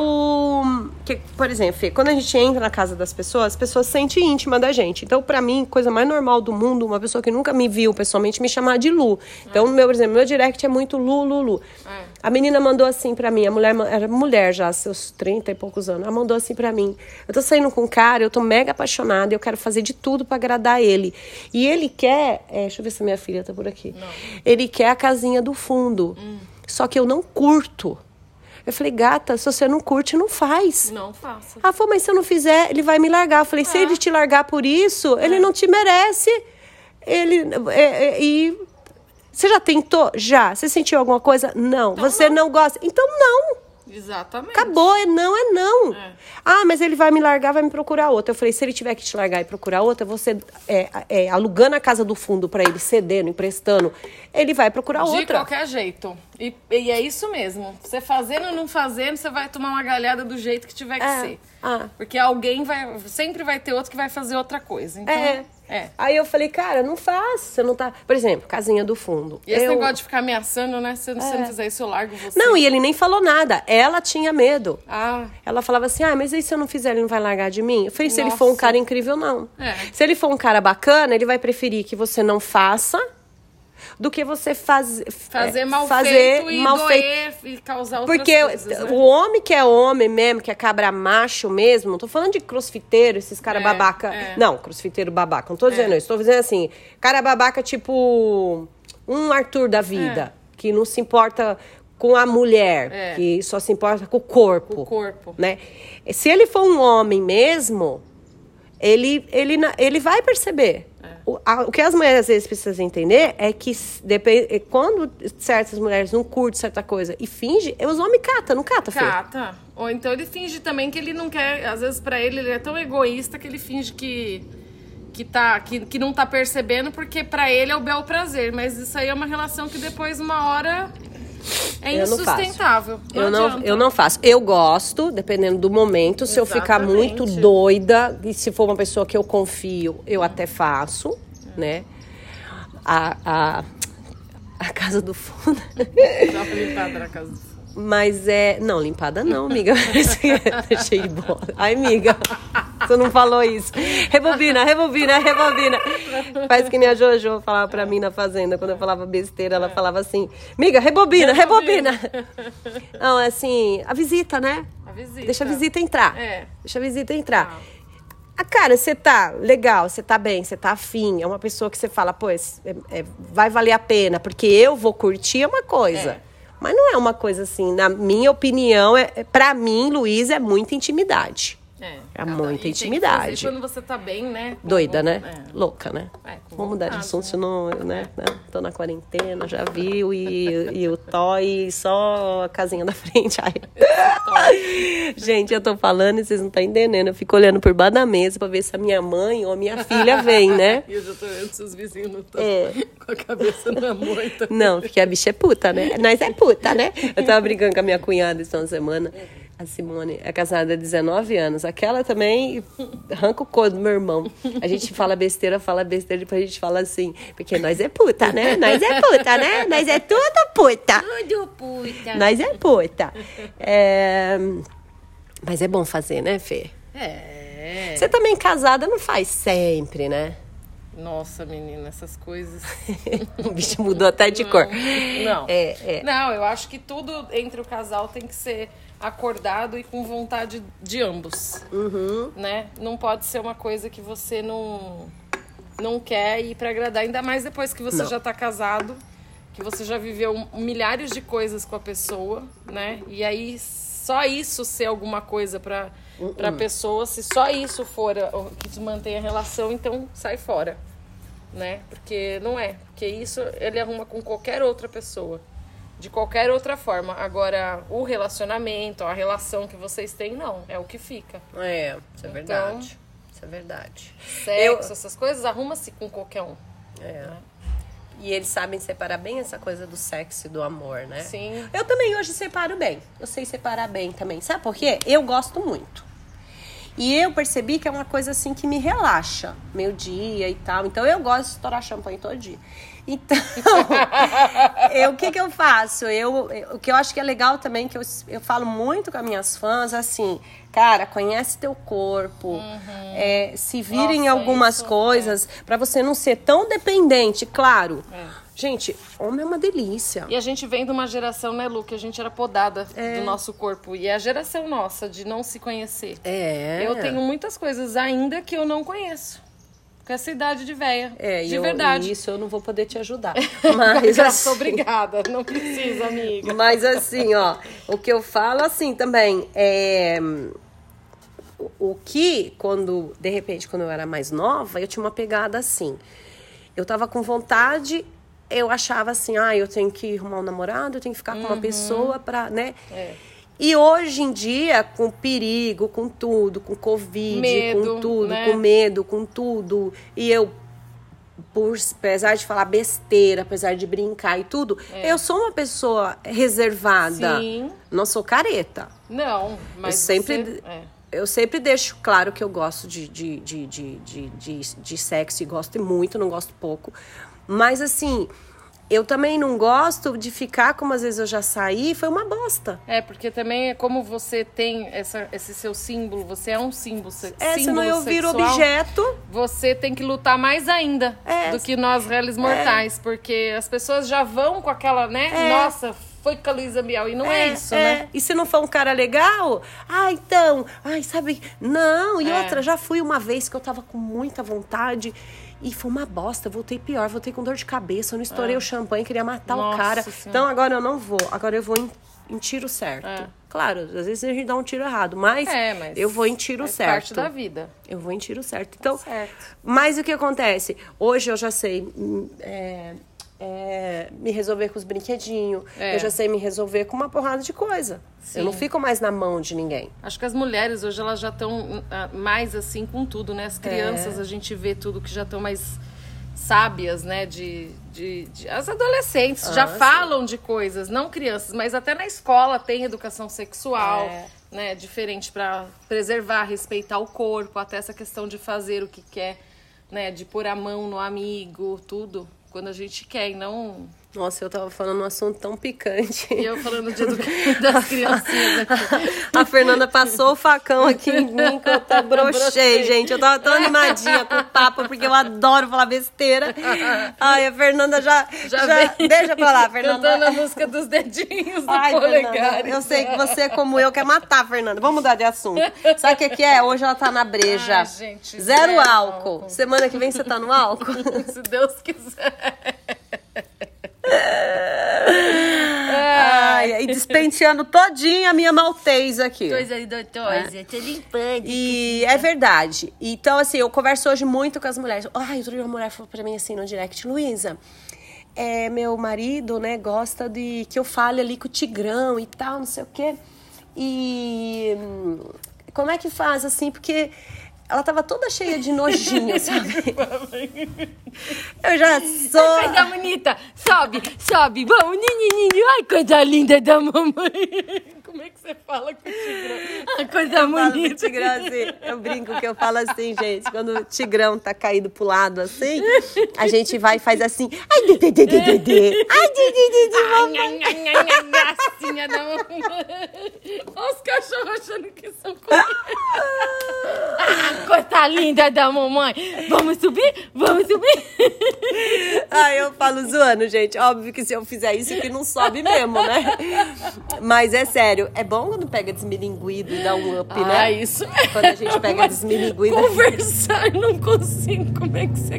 eu... Que, por exemplo, Fê, quando a gente entra na casa das pessoas, as pessoas se sentem íntima da gente. Então, pra mim, coisa mais normal do mundo, uma pessoa que nunca me viu pessoalmente me chamar de Lu. Então, no meu, por exemplo, meu direct é muito Lu, Lu, Lu. É. A menina mandou assim pra mim, a mulher, era mulher já, seus trinta e poucos anos, ela mandou assim pra mim, eu tô saindo com um cara, eu tô mega apaixonada, eu quero fazer de tudo pra agradar ele. E ele quer, é, deixa eu ver se a minha filha tá por aqui. Não. Ele quer a casinha do fundo. Hum. Só que eu não curto. Eu falei, gata, se você não curte, não faz. Não faça. Ela falou, mas se eu não fizer, ele vai me largar. Eu falei, é. se ele te largar por isso, é. ele não te merece. Ele... É, é, e... Você já tentou? Já. Você sentiu alguma coisa? Não. Então você não. não gosta? Então não. Exatamente. Acabou, é não, é não. É. Ah, mas ele vai me largar, vai me procurar outra. Eu falei, se ele tiver que te largar e procurar outra, você é, é, alugando a casa do fundo pra ele, cedendo, emprestando, ele vai procurar De outra. De qualquer jeito. E, e é isso mesmo. Você fazendo ou não fazendo, você vai tomar uma galhada do jeito que tiver que É. ser. Ah. Porque alguém vai... Sempre vai ter outro que vai fazer outra coisa. Então, É. é. Aí eu falei, cara, não faz. Você não tá... Por exemplo, casinha do fundo. E esse eu... negócio de ficar ameaçando, né? Se você não fizer isso, eu largo você. Não, e ele nem falou nada. Ela tinha medo. Ah, Ela falava assim, ah, mas aí se eu não fizer, ele não vai largar de mim? Eu falei, se ele Nossa. for um cara incrível, não. É. Se ele for um cara bacana, ele vai preferir que você não faça do que você faz, fazer é, mal fazer feito e mal doer e causar outras Porque coisas, né? o homem que é homem mesmo, que é cabra macho mesmo, não tô falando de crossfiteiro, esses caras É, babaca. é. Não, crossfiteiro babaca, não tô dizendo É. isso. Tô dizendo assim, cara babaca tipo um Arthur da vida, É. que não se importa com a mulher, É. que só se importa com o corpo. Com o corpo. Né? Se ele for um homem mesmo, ele, ele, na- ele vai perceber. O, a- o que as mulheres às vezes precisam entender é que s- depe- quando certas mulheres não curtem certa coisa e finge, os homens catam, não cata, Fê? Cata. Ou então ele finge também que ele não quer... Às vezes, pra ele, ele é tão egoísta que ele finge que... Que, tá, que, que não tá percebendo, porque pra ele é o bel prazer. Mas isso aí é uma relação que depois, uma hora, é Eu não faço. insustentável. Eu não, adianta. eu não faço. Eu gosto, dependendo do momento. Se eu ficar Exatamente. muito doida, e se for uma pessoa que eu confio, eu até faço, né? A, a, a casa do fundo. Dá pra limpar na casa do fundo. Mas é... Não, limpada não, amiga. Deixei de bola. Ai, amiga, você não falou isso. Rebobina, rebobina, rebobina. Faz que nem a Jojo falava pra mim na fazenda. Quando eu falava besteira, ela falava assim... Amiga, rebobina, rebobina. Não, é assim... A visita, né? A visita. Deixa a visita entrar. É. Deixa a visita entrar. Ah, cara, você tá legal, você tá bem, você tá afim. É uma pessoa que você fala, pô, é- é- vai valer a pena, porque eu vou curtir, é uma coisa. É. Mas não é uma coisa assim, na minha opinião, é, é, pra mim, Luiz, é muita intimidade. É, É cada- muita e tem que intimidade. fazer quando você tá bem, né? Com- Doida, né? É. Louca, né? É, com Vamos mudar de vontade, assunto, né? senão, né? né? Tô na quarentena, já viu, e, e o toy, só a casinha da frente. Ai. Gente, eu tô falando e vocês não estão entendendo. Eu fico olhando por baixo da mesa pra ver se a minha mãe ou a minha filha vem, né? E eu já tô vendo se os vizinhos não estão É. com a cabeça na moita. Não, porque a bicha é puta, né? Nós é puta, né? Eu tava brincando com a minha cunhada essa uma semana. A Simone é casada há dezenove anos. Aquela também arranca o couro do meu irmão. A gente fala besteira, fala besteira, depois a gente fala assim. Porque nós é puta, né? Nós é puta, né? Nós é tudo puta. Tudo puta. Nós é puta. É... Mas é bom fazer, né, Fê? É. Você também casada não faz sempre, né? Nossa, menina, essas coisas. O bicho mudou até de cor. Não. É, é. Não, eu acho que tudo entre o casal tem que ser acordado e com vontade de ambos. Uhum. Né? Não pode ser uma coisa que você não, não quer ir pra agradar. Ainda mais depois que você Não. já tá casado, que você já viveu milhares de coisas com a pessoa, né? E aí só isso ser alguma coisa pra, Uhum. pra pessoa, se só isso for a- o que te mantém a relação, então sai fora. Né? Porque não é. Porque isso ele arruma com qualquer outra pessoa. De qualquer outra forma. Agora, o relacionamento, a relação que vocês têm, não. É o que fica. É, isso é Então- verdade. Isso é verdade. Sexo, essas coisas, arruma-se com qualquer um. É. E eles sabem separar bem essa coisa do sexo e do amor, né? Sim. Eu também hoje separo bem. Eu sei separar bem também. Sabe por quê? Eu gosto muito. E eu percebi que é uma coisa assim que me relaxa. Meio dia e tal. Então eu gosto de estourar champanhe todo dia. Então, eu, o que que eu faço? Eu, eu- o que eu acho que é legal também, que eu, eu falo muito com as minhas fãs, assim, cara, conhece teu corpo, é, se vira em Nossa, algumas isso, coisas, pra você não ser tão dependente, claro. É. Gente, homem é uma delícia. E a gente vem de uma geração, né, Lu, que a gente era podada É. do nosso corpo. E é a geração nossa de não se conhecer. É. Eu tenho muitas coisas ainda que eu não conheço. Com essa idade de véia. É, e de eu- verdade. e isso eu não vou poder te ajudar. Mas Graças, assim, obrigada. Não precisa, amiga. mas assim, ó, o que eu falo assim também é o- o que quando de repente quando eu era mais nova, eu tinha uma pegada assim. Eu tava com vontade, eu achava assim, ah, eu tenho que arrumar um namorado, eu tenho que ficar com uma pessoa pra, né? É. E hoje em dia, com perigo, com tudo, com Covid, medo, com tudo, né? com medo, com tudo. E eu, por, apesar de falar besteira, apesar de brincar e tudo, é. eu sou uma pessoa reservada. Sim. Não sou careta. Não, mas eu sempre, você... é. eu sempre deixo claro que eu gosto de, de, de, de, de, de, de sexo e gosto muito, não gosto pouco. Mas assim... Eu também não gosto de ficar, como às vezes eu já saí, foi uma bosta. É, porque também é como você tem essa, esse seu símbolo, você é um símbolo, se, é, símbolo senão eu viro sexual, objeto. Você tem que lutar mais ainda é, do que nós, réis mortais, é. porque as pessoas já vão com aquela, né, é. nossa... Foi com a Luísa Biel, e não é, é isso, é. né? E se não for um cara legal, ah, então, ai, sabe, não, e é. outra, já fui uma vez que eu tava com muita vontade, e foi uma bosta, voltei pior, voltei com dor de cabeça, eu não estourei é. o champanhe, queria matar Nossa o cara, senhora. Então agora eu não vou, agora eu vou em, em tiro certo. É. Claro, às vezes a gente dá um tiro errado, mas, é, mas eu vou em tiro certo. É parte da vida. Eu vou em tiro certo. Então, certo. Mas o que acontece? Hoje eu já sei... É, É, me resolver com os brinquedinhos. É. Eu já sei me resolver com uma porrada de coisa. Sim. Eu não fico mais na mão de ninguém. Acho que as mulheres hoje elas já estão mais assim com tudo, né? As crianças, é. a gente vê tudo que já estão mais sábias, né? De, de, de... As adolescentes ah, já sim. falam de coisas, não crianças, mas até na escola tem educação sexual, é. né? Diferente para preservar, respeitar o corpo, até essa questão de fazer o que quer, né? De pôr a mão no amigo, tudo. Quando a gente quer e não... Nossa, eu tava falando um assunto tão picante. E eu falando de educação das criancinhas aqui. A Fernanda passou o facão aqui em mim que eu até brochei, gente. Eu tava tão animadinha com o papo, porque eu adoro falar besteira. Ai, a Fernanda já... já, já deixa pra lá, Fernanda. Cantando a música dos dedinhos do Ai, polegar. Fernanda, eu sei que você, como eu, quer matar, Fernanda. Vamos mudar de assunto. Sabe o que, que é? Hoje ela tá na breja. Ai, gente, zero, zero álcool. álcool. Semana que vem você tá no álcool? Se Deus quiser. Ai, e despenteando todinha a minha maltese aqui. Coisa doutosa, é. tô limpando. E é verdade. Então, assim, eu converso hoje muito com as mulheres. Ai, outro dia uma mulher falou pra mim assim no direct, Luísa, é, meu marido, né, gosta de que eu fale ali com o Tigrão e tal, não sei o quê. E como é que faz, assim, porque... Ela tava toda cheia de nojinho, sabe? Eu já sou... Ai, coisa bonita. Sobe, sobe. Vamos, nininho. Ai, coisa linda da mamãe. Como é que você fala com o Tigrão? Ai, coisa eu bonita. Falo com o Tigrão assim, eu brinco que eu falo assim, gente. Quando o Tigrão tá caído pro lado assim, a gente vai e faz assim. Ai, de, de, de, de, de, de. Ai, de, de, de, de, mamãe. Gracinha da mamãe. Olha os cachorros achando que são comidas. Coisa linda da mamãe. Vamos subir? Vamos subir? Ai, eu falo zoando, gente. Óbvio que se eu fizer isso, que não sobe mesmo, né? Mas é sério. É bom quando pega desmilinguido e dá um up, né? Ah, isso é. Quando a gente pega desmilinguido. Conversar, não consigo. Como é que você...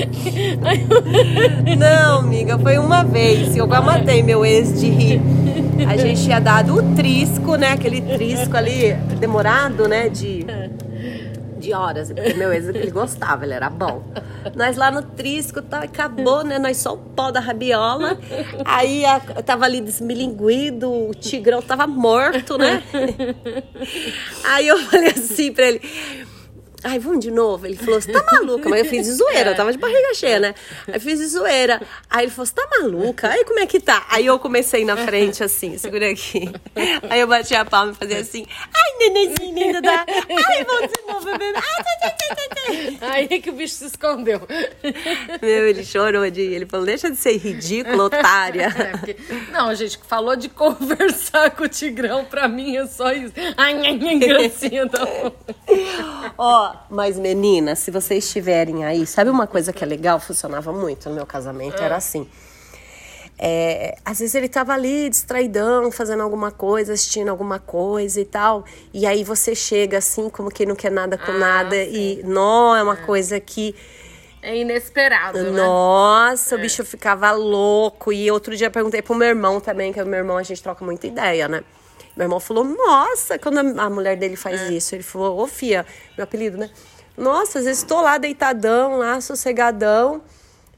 Não, amiga, foi uma vez. Eu já matei meu ex de rir. A gente tinha dado o trisco, né? Aquele trisco ali, demorado, né? De... de horas, porque meu ex, ele gostava, ele era bom. Nós lá no trisco, tá, acabou, né? Nós só o pó da rabiola. Aí a, tava ali desmilinguido, o Tigrão tava morto, né? Aí eu falei assim pra ele... Ai, vamos de novo? Ele falou, você tá maluca? Mas eu fiz de zoeira, eu tava de barriga cheia, né? Aí eu fiz de zoeira. Aí ele falou, você tá maluca? Aí como é que tá? Aí eu comecei na frente, assim, segura aqui. Aí eu bati a palma e fazia assim, ai, nenenzinho, linda da... Ai, vamos de novo, bebê. Ai, tá, tá, tá, tá. Aí que o bicho se escondeu. Meu, ele chorou de... Ele falou, deixa de ser ridícula, otária. É, porque... Não, gente, falou de conversar com o Tigrão, pra mim é só isso. Ai, ai, ai, gracinha da... Ó, mas meninas, se vocês estiverem aí, sabe uma coisa que é legal, funcionava muito no meu casamento, é. era assim. É, às vezes ele tava ali distraidão, fazendo alguma coisa, assistindo alguma coisa e tal, e aí você chega assim, como que não quer nada com ah, nada, sim. e não, é uma é. coisa que... É inesperado, Nossa, né? o bicho ficava louco. E outro dia eu perguntei pro meu irmão também, que o meu irmão a gente troca muita ideia, né? Meu irmão falou, nossa, quando a mulher dele faz é. isso, ele falou, ô Fia, meu apelido, né? Nossa, às vezes tô lá deitadão, lá, sossegadão,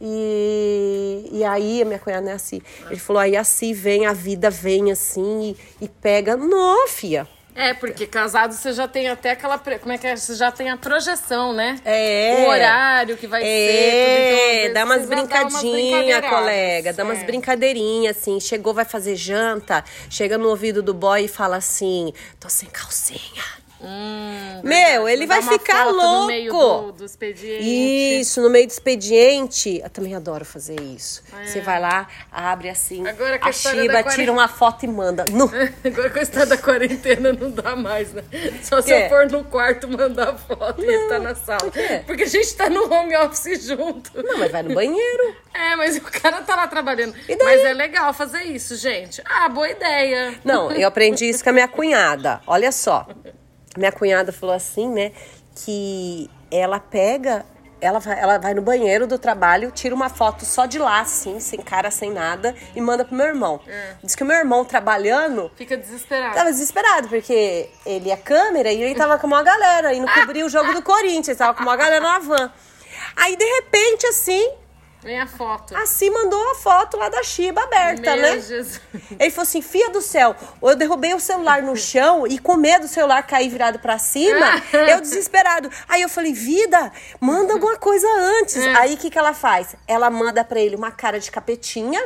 E, e aí, a minha cunhada, né, assim, ele falou, aí assim vem, a vida vem assim e, e pega. Não, fia. É, porque casado você já tem até aquela... Como é que é? Você já tem a projeção, né? É. O horário que vai é, ser. É, dá umas brincadinhas, colega. Dá umas é. brincadeirinhas, assim. Chegou, vai fazer janta, chega no ouvido do boy e fala assim, tô sem calcinha. Hum, Meu, ele vai ficar louco. No meio do, do expediente. Isso, no meio do expediente. Eu também adoro fazer isso. É. Você vai lá, abre assim, Agora, a Chiba, tira uma foto e manda. No... Agora com a história da quarentena não dá mais, né? Só se eu for no quarto mandar foto não. E ele tá na sala. Por Porque a gente tá no home office junto. Não, mas vai no banheiro. É, mas o cara tá lá trabalhando. Mas é legal fazer isso, gente. Ah, boa ideia. Não, eu aprendi isso com a minha cunhada. Olha só. Minha cunhada falou assim, né, que ela pega, ela vai, ela vai no banheiro do trabalho, tira uma foto só de lá, assim, sem cara, sem nada, e manda pro meu irmão. É. Diz que o meu irmão, trabalhando... Fica desesperado. Tava desesperado, porque ele é câmera e ele tava com uma galera, e não cobria o jogo do Corinthians, tava com uma galera na van. Aí, de repente, assim... Vem a foto. Assim mandou a foto lá da Chiba aberta, Meu né? Jesus. Ele falou assim, filha do céu, eu derrubei o celular no chão e com medo do celular cair virado pra cima, eu desesperado. Aí eu falei, vida, manda alguma coisa antes. É. Aí o que que ela faz? Ela manda pra ele uma cara de capetinha.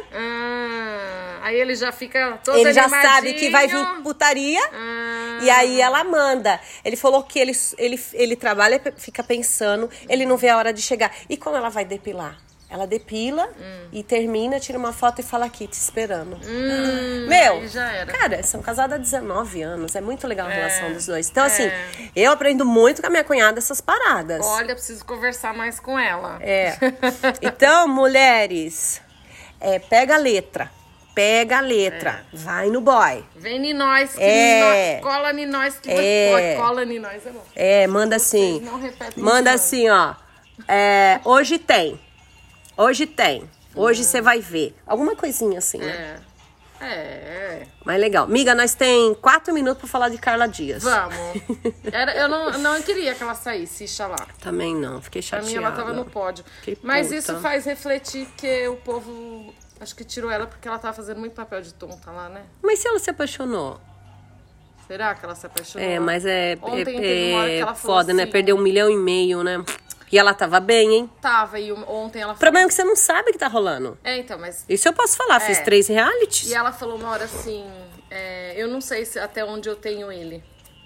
Ah, aí ele já fica todo Ele já animadinho. sabe que vai vir putaria. Ah. E aí ela manda. Ele falou que ele, ele, ele trabalha, fica pensando, ele não vê a hora de chegar. E quando ela vai depilar? Ela depila hum. e termina, tira uma foto e fala aqui, te esperando. Hum, Meu, já era. Cara, são casados há dezenove anos. É muito legal a é, relação dos dois. Então, é. assim, eu aprendo muito com a minha cunhada essas paradas. Olha, preciso conversar mais com ela. É. Então, mulheres, é, pega a letra. Pega a letra. É. Vai no boy. Vem em nós, que é. nós, cola em nós, que é. cola em nós. É, bom. é manda assim. Manda assim, ó. É, hoje tem. Hoje tem. Hoje você hum. vai ver. Alguma coisinha assim, né? É. É. Mas legal. Miga, nós tem quatro minutos pra falar de Carla Dias. Vamos. Era, eu não, não queria que ela saísse, lá. Também não. Fiquei chateada. Pra mim, ela tava no pódio. Que Mas puta. Isso faz refletir que o povo... Acho que tirou ela porque ela tava fazendo muito papel de tonta lá, né? Mas se ela se apaixonou? Será que ela se apaixonou? É, mas é... Ontem é, teve uma hora que ela falou foda, assim, né? Perdeu um milhão e meio, né? E ela tava bem, hein? Tava, e ontem ela falou... O problema é que você não sabe o que tá rolando. É, então, mas... Isso eu posso falar, é. Fiz três realities. E ela falou uma hora assim, é, eu não sei se até onde eu tenho ele.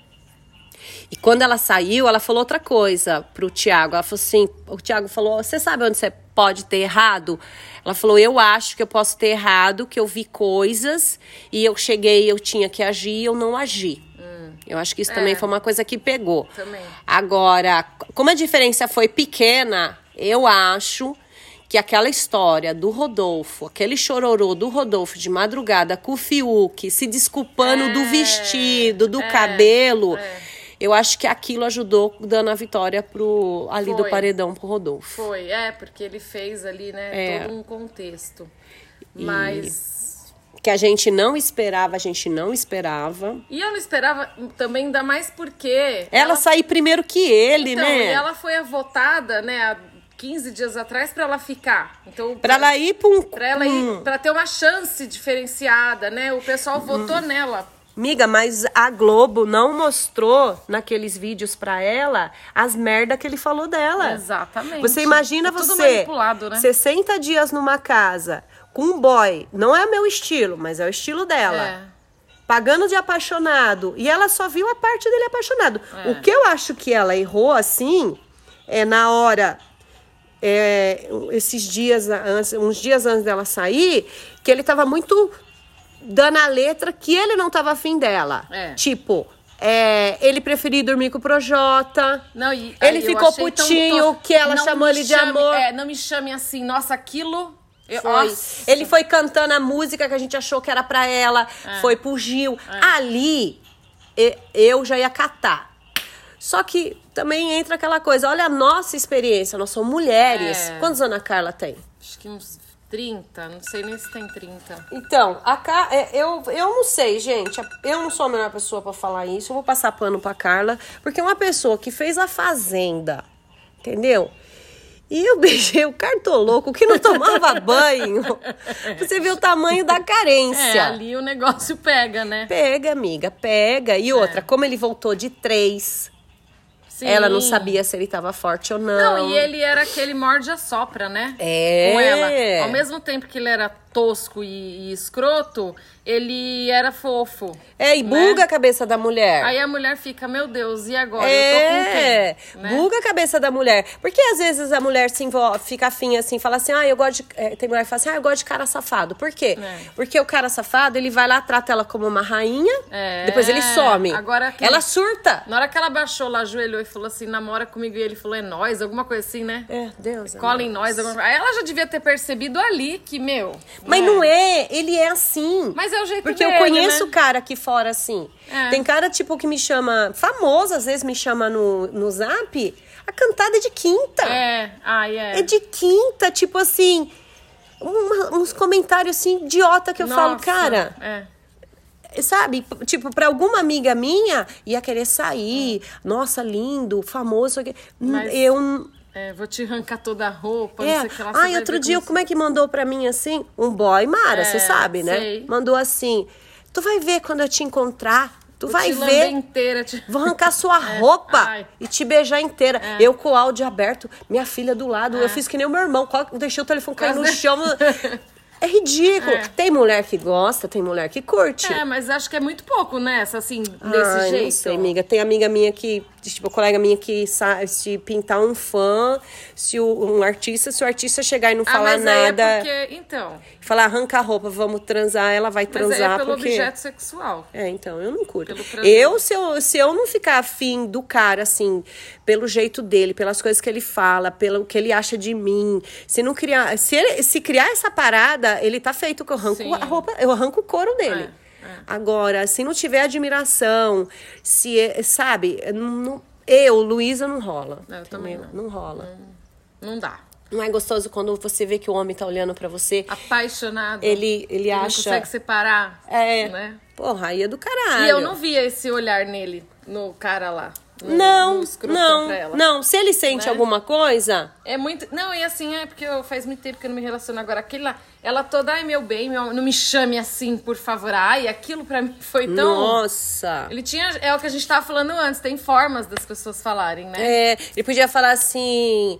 E quando ela saiu, ela falou outra coisa pro Thiago. Ela falou assim, o Thiago falou, você sabe onde você pode ter errado? Ela falou, eu acho que eu posso ter errado, que eu vi coisas e eu cheguei, eu tinha que agir e eu não agi. Eu acho que isso é. também foi uma coisa que pegou. Também. Agora, como a diferença foi pequena, eu acho que aquela história do Rodolfo, aquele chororô do Rodolfo de madrugada com o Fiuk, se desculpando é. do vestido, do é. cabelo, é. eu acho que aquilo ajudou dando a vitória pro, ali foi. do paredão pro Rodolfo. Foi, é, porque ele fez ali, né, é. todo um contexto. E... Mas... que a gente não esperava, a gente não esperava. E eu não esperava também, ainda mais porque... Ela, ela... sair primeiro que ele, então, né? E ela foi votada, né, há quinze dias atrás pra ela ficar. Então, pra, pra ela ir pra um... Pra ela ir, pra ter uma chance diferenciada, né? O pessoal votou hum. nela. Miga, mas a Globo não mostrou naqueles vídeos pra ela as merda que ele falou dela. Exatamente. Você imagina é você, tudo manipulado, né? sessenta dias numa casa... com um boy, não é o meu estilo, mas é o estilo dela. É. Pagando de apaixonado. E ela só viu a parte dele apaixonado. É. O que eu acho que ela errou, assim, é na hora... É, esses dias, antes, uns dias antes dela sair, que ele tava muito dando a letra que ele não tava afim dela. É. Tipo... É, ele preferiu dormir com o Projota. Não, e, ele aí, ficou putinho, que ela não chamou ele de chame, amor. É, não me chame assim, nossa, aquilo... Foi. Ele foi cantando a música que a gente achou que era pra ela, é. foi pro Gil. É. Ali, eu já ia catar. Só que também entra aquela coisa, olha a nossa experiência, nós somos mulheres. É. Quantos anos a Carla tem? Acho que uns trinta, não sei nem se tem trinta. Então, a Car... eu, eu não sei, gente, eu não sou a melhor pessoa pra falar isso, eu vou passar pano pra Carla, porque uma pessoa que fez a Fazenda, entendeu? E eu beijei o cartoloco que não tomava banho. Você vê o tamanho da carência. É, ali o negócio pega, né? Pega, amiga, pega. E outra, é. como ele voltou de três, sim. ela não sabia se ele tava forte ou não. Não, e ele era aquele morde-a-sopra, né? É. Com ela. Ao mesmo tempo que ele era tosco e, e escroto, ele era fofo. É, e buga né? a cabeça da mulher. Aí a mulher fica, meu Deus, e agora? É, eu tô com quem? Né? Buga a cabeça da mulher. Porque às vezes a mulher se envolve, fica afim assim, fala assim, ah, eu gosto de... É, tem mulher que fala assim, ah, eu gosto de cara safado. Por quê? É. Porque o cara safado, ele vai lá, trata ela como uma rainha, é. depois ele some. Agora que... Ela surta. Na hora que ela baixou lá, ajoelhou e falou assim, namora comigo, e ele falou, é nós, alguma coisa assim, né? É, Deus. Cola em nós. Alguma... Aí ela já devia ter percebido ali que, meu... Mas né? não é, ele é assim. Mas é o jeito Porque dele, eu conheço né? cara aqui fora assim. É. Tem cara, tipo, que me chama... Famoso, às vezes me chama no, no zap. A cantada é de quinta. É, ai, é. É de quinta, tipo assim... Uma, uns comentários, assim, idiota que eu Nossa, falo, cara... É. Sabe? Tipo, pra alguma amiga minha, ia querer sair. Hum. Nossa, lindo, famoso. Mas... Eu... É, vou te arrancar toda a roupa, é. não sei o que lá. Ai, outro dia, como, como é que mandou pra mim assim? Um boy, Mara, você é, sabe, né? Sei. Mandou assim, tu vai ver quando eu te encontrar, tu vou vai te ver. Inteira, te... Vou arrancar sua é. roupa Ai. e te beijar inteira. É. Eu com o áudio aberto, minha filha do lado, é. eu fiz que nem o meu irmão, deixei o telefone cair no chão. É ridículo. É. Tem mulher que gosta, tem mulher que curte. É, mas acho que é muito pouco, né? Assim, desse Ai, jeito. Não sei, amiga. Tem amiga minha que, tipo, colega minha que sabe se pintar um fã, se o, um artista, se o artista chegar e não ah, falar mas nada. É porque, então. Falar, arranca a roupa, vamos transar, ela vai transar. Mas é pelo porque... objeto sexual. É, então, eu não curto. Eu se, eu, se eu não ficar afim do cara, assim, pelo jeito dele, pelas coisas que ele fala, pelo que ele acha de mim, se não criar. Se, ele, se criar essa parada, ele tá feito que eu arranco Sim. a roupa, eu arranco o couro dele. É, é. Agora, se não tiver admiração, se, sabe, não, eu, Luísa, não rola. Eu também, também não. Não rola. Não, não dá. Não é gostoso quando você vê que o homem tá olhando pra você. Apaixonado. Ele, ele, ele acha... não consegue separar. É. Né? Porra, aí é do caralho. E eu não via esse olhar nele, no cara lá. No, não, no não, pra ela. não. Se ele sente né? alguma coisa... É muito... Não, e assim, é porque eu, faz muito tempo que eu não me relaciono agora. Aquele lá, ela toda, ai, meu bem, meu, não me chame assim, por favor. Ai, aquilo pra mim foi tão... Nossa! Ele tinha... É o que a gente tava falando antes, tem formas das pessoas falarem, né? É, ele podia falar assim...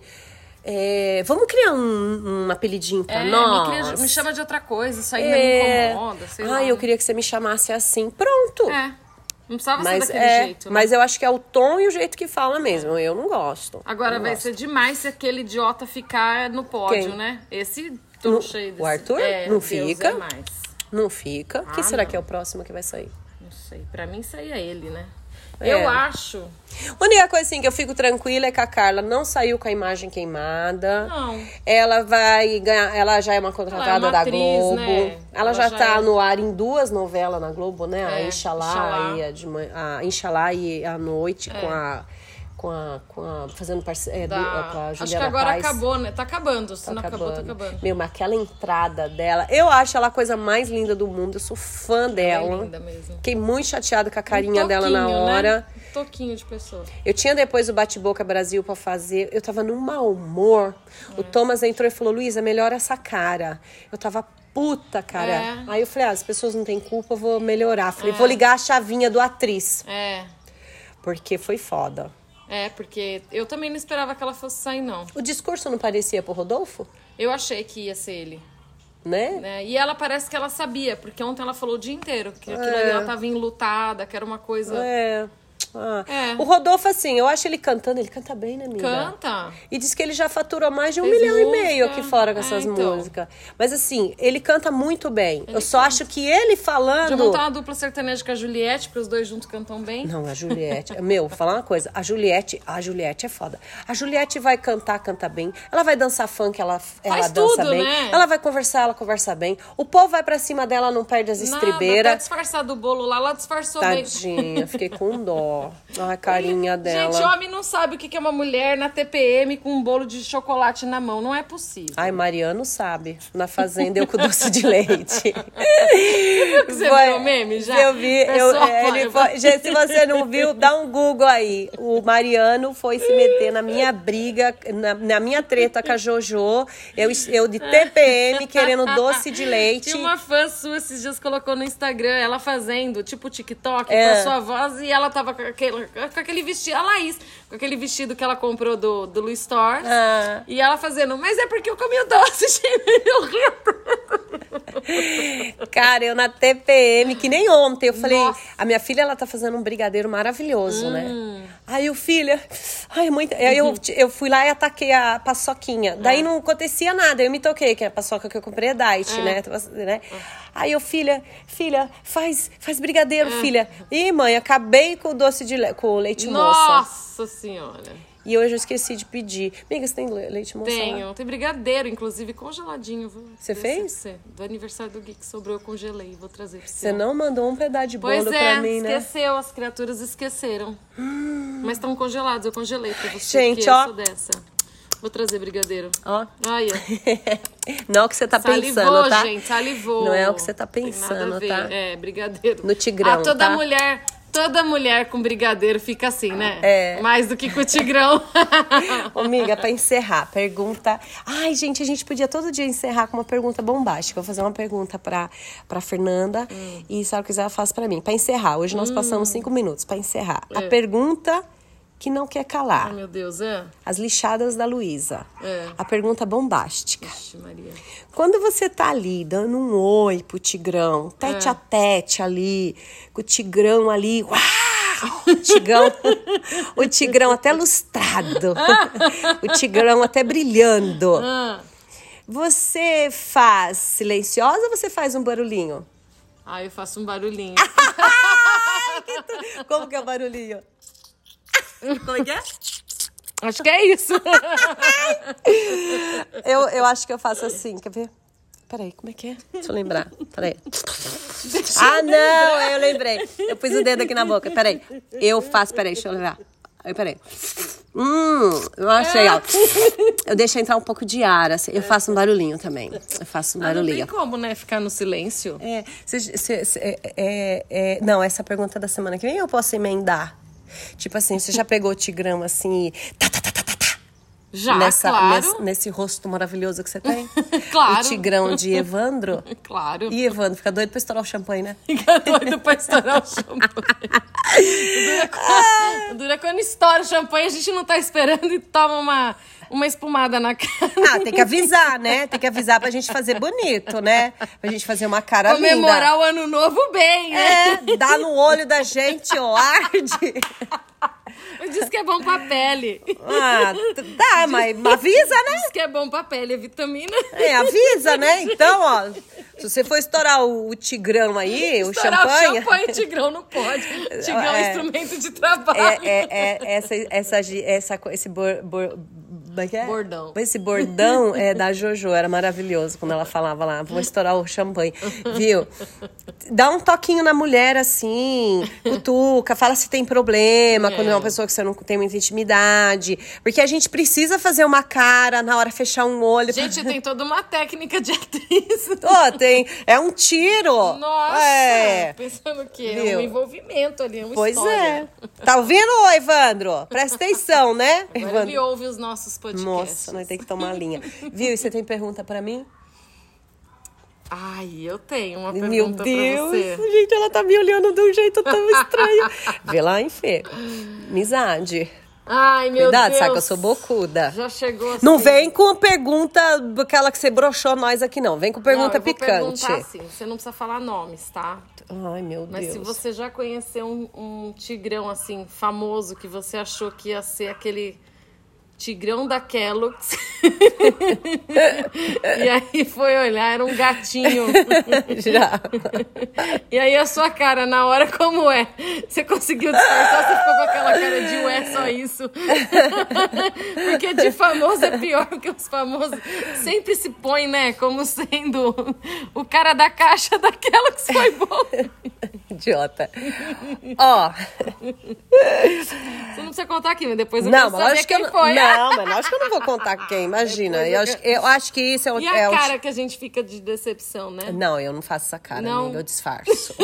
É, vamos criar um, um apelidinho pra é, nós. Me, cria, me chama de outra coisa, isso ainda é. me incomoda, sei Ai, lá. eu queria que você me chamasse assim. Pronto! É. Não precisava mas ser daquele é, jeito, né? Mas eu acho que é o tom e o jeito que fala mesmo. Eu não gosto. Agora não vai gosto. ser demais se aquele idiota ficar no pódio, Quem? né? Esse tô cheio desse... O Arthur? É, não Deus fica. É mais. Não fica. Ah, Quem será não. que é o próximo que vai sair? Não sei. Pra mim saía ele, né? É. Eu acho... A única coisa assim que eu fico tranquila é que a Carla não saiu com a imagem queimada. Não. Ela vai ganhar, ela já é uma contratada é uma da atriz, Globo. Né? Ela, ela já, já tá é... no ar em duas novelas na Globo, né? É, a Inxalá e a, de manhã, a Inxalá e a Noite é. com a com a, com a fazendo parceria é, da... com a Juliana Acho que agora Paz. acabou, né? Tá acabando, se tá não acabando. acabou, tá acabando. Meu, mas aquela entrada dela, eu acho ela a coisa mais linda do mundo. Eu sou fã dela. É linda mesmo. Fiquei muito chateada com a carinha um dela na hora. Né? Um toquinho de pessoa. Eu tinha depois o Bate-Boca Brasil pra fazer. Eu tava num mau humor. É. O Thomas entrou e falou, Luísa, melhora essa cara. Eu tava puta, cara. É. Aí eu falei, ah, as pessoas não têm culpa, eu vou melhorar. Falei, é. vou ligar a chavinha do atriz. É. Porque foi foda. É, porque eu também não esperava que ela fosse sair, não. O discurso não parecia pro Rodolfo? Eu achei que ia ser ele. Né? né? E ela parece que ela sabia, porque ontem ela falou o dia inteiro que aquilo é. ali ela tava enlutada, que era uma coisa... É... Ah. É. O Rodolfo, assim, eu acho ele cantando, ele canta bem, né, amiga? Canta. E diz que ele já faturou mais de um Fez milhão música. e meio aqui fora com é, essas então. músicas. Mas assim, ele canta muito bem. Ele eu só canta. acho que ele falando... Já montar uma dupla sertaneja com a Juliette, porque os dois juntos cantam bem. Não, a Juliette... Meu, vou falar uma coisa. A Juliette, a Juliette é foda. A Juliette vai cantar, canta bem. Ela vai dançar funk, ela, ela Faz dança tudo, bem. Né? Ela vai conversar, ela conversa bem. O povo vai pra cima dela, não perde as estribeiras. Até disfarçar do bolo lá, ela disfarçou Tadinha, bem. fiquei com dó. dó. A carinha dela. Gente, homem não sabe o que é uma mulher na T P M com um bolo de chocolate na mão. Não é possível. Ai, Mariano sabe. Na fazenda, eu com doce de leite. Você Foi, viu o meme já? Eu vi. Eu, ele foi, gente, se você não viu, dá um Google aí. O Mariano foi se meter na minha briga, na, na minha treta com a Jojo. Eu, eu de T P M querendo doce de leite. Tinha uma fã sua esses dias colocou no Instagram, ela fazendo tipo TikTok é. com a sua voz e ela tava com aquele, com aquele vestido, a Laís, com aquele vestido que ela comprou do, do Louis Stores. Ah. E ela fazendo, mas é porque eu comi o doce, gente, eu ri. Cara, eu na T P M, que nem ontem, eu falei, Nossa. a minha filha, ela tá fazendo um brigadeiro maravilhoso, hum. né? Aí o filho, ai, muito... Aí eu, eu fui lá e ataquei a paçoquinha. Daí ah. não acontecia nada, eu me toquei, que a paçoca que eu comprei é diet, ah. né? né? Ah. Aí eu, filha, filha, faz, faz brigadeiro, ah. filha. Ih, mãe, acabei com o doce de le... com o leite moça. Nossa Senhora. E hoje eu esqueci de pedir. Amiga, você tem leite moça? Tenho. Lá? Tem brigadeiro, inclusive, congeladinho. Você fez? Você. Do aniversário do Gui que sobrou, eu congelei. Vou trazer pra você. Você não mandou um pedaço de bolo pois pra é, mim, né? esqueceu. As criaturas esqueceram. Hum. Mas estão congelados. Eu congelei pra você. Gente, ó. Eu sou dessa. Vou trazer brigadeiro. Ó. Olha. Não é o que você tá salivou, pensando, tá? gente. Salivou. Não é o que você tá pensando, tá? É, brigadeiro. No Tigrão, ah, toda tá? mulher... Toda mulher com brigadeiro fica assim, né? É. Mais do que com o Tigrão. Ô, amiga, pra encerrar, pergunta... Ai, gente, a gente podia todo dia encerrar com uma pergunta bombástica. Vou fazer uma pergunta pra, pra Fernanda hum. e se ela quiser, ela faz pra mim. Pra encerrar, hoje nós hum. passamos cinco minutos pra encerrar. É. A pergunta que não quer calar. Ai, meu Deus, é? As lixadas da Luísa. É. A pergunta bombástica. Ixi, Maria. Quando você tá ali, dando um oi pro Tigrão, tete é. a tete ali, com o Tigrão ali, uau! O Tigrão, o Tigrão até lustrado, o Tigrão até brilhando. Você faz silenciosa ou você faz um barulhinho? Ah, eu faço um barulhinho. Como que é o barulhinho? Como é que é? Acho que é isso. eu, eu acho que eu faço assim, quer ver? Peraí, como é que é? Deixa eu lembrar. Peraí. Deixa ah, eu não, eu lembrei. Eu pus o dedo aqui na boca. Peraí. Eu faço, peraí, deixa eu lembrar. Aí, peraí. Hum, eu achei, ó. Eu deixo entrar um pouco de ar, assim. Eu faço um barulhinho também. Eu faço um barulhinho. Ah, não tem como, né? Ficar no silêncio. É, cê, cê, cê, é, é, não, essa pergunta da semana que vem eu posso emendar. Tipo assim, você já pegou o Tigrão assim e... Tá, tá, tá, tá, tá, tá. Já, nessa, claro. Nesse, nesse rosto maravilhoso que você tem. Claro. O Tigrão de Evandro. Claro. E Evandro, fica doido pra estourar o champanhe, né? Fica doido pra estourar o champanhe. Dura quando, dura quando estoura o champanhe, a gente não tá esperando e toma uma... Uma espumada na cara. Ah, tem que avisar, né? Tem que avisar pra gente fazer bonito, né? Pra gente fazer uma cara Comemorar linda. Comemorar o ano novo bem, né? É, dá no olho da gente, ó, arde. Diz que é bom pra pele. Ah, dá, mas avisa, né? Diz que é bom pra pele, é vitamina. É, avisa, né? Então, ó, se você for estourar o, o Tigrão aí, estourar o champanhe... o champanhe, o Tigrão não pode. Tigrão é, é instrumento de trabalho. É, é, é essa, essa, essa, esse bor, bor, é? Bordão. Esse bordão é da Jojo, era maravilhoso quando ela falava lá, vou estourar o champanhe, viu? Dá um toquinho na mulher assim, cutuca, fala se tem problema, é. Quando é uma pessoa que você não tem muita intimidade, porque a gente precisa fazer uma cara na hora de fechar um olho. Gente, pra... tem toda uma técnica de atriz. Oh, tem, é um tiro. Nossa, é. Pensando que é um envolvimento ali, uma pois história. Pois é. Tá ouvindo, Evandro? Presta atenção, né? Agora Evandro. ele ouve os nossos podcasts. Nossa, nós temos que tomar linha. Viu? E você tem pergunta pra mim? Ai, eu tenho uma Meu pergunta Deus, pra você. Gente, ela tá me olhando de um jeito tão estranho. Vê lá, hein, Fê? Amizade. Ai, meu Cuidado, Deus. sabe que eu sou bocuda. Já chegou assim. Não vem com pergunta aquela que você broxou nós aqui, não. Vem com pergunta não, eu picante. Vou perguntar assim, você não precisa falar nomes, tá? Ai, meu Mas Deus. se você já conheceu um, um tigrão, assim, famoso, que você achou que ia ser aquele... Tigrão da Kellogg's. E aí foi olhar, era um gatinho. Já. E aí a sua cara, na hora, como é? Você conseguiu disfarçar, você ficou com aquela cara de ué, só isso. Porque de famoso é pior, porque os famosos sempre se põem, né, como sendo o cara da caixa da Kellogg's foi bom. Idiota. Ó. Você não precisa contar aqui, mas depois eu não, quero saber quem que eu, foi. Não, mas lógico que eu não vou contar quem, imagina. Eu, eu, acho, eu acho que isso é o... E a é cara o... que a gente fica de decepção, né? Não, eu não faço essa cara, não. amiga, eu disfarço.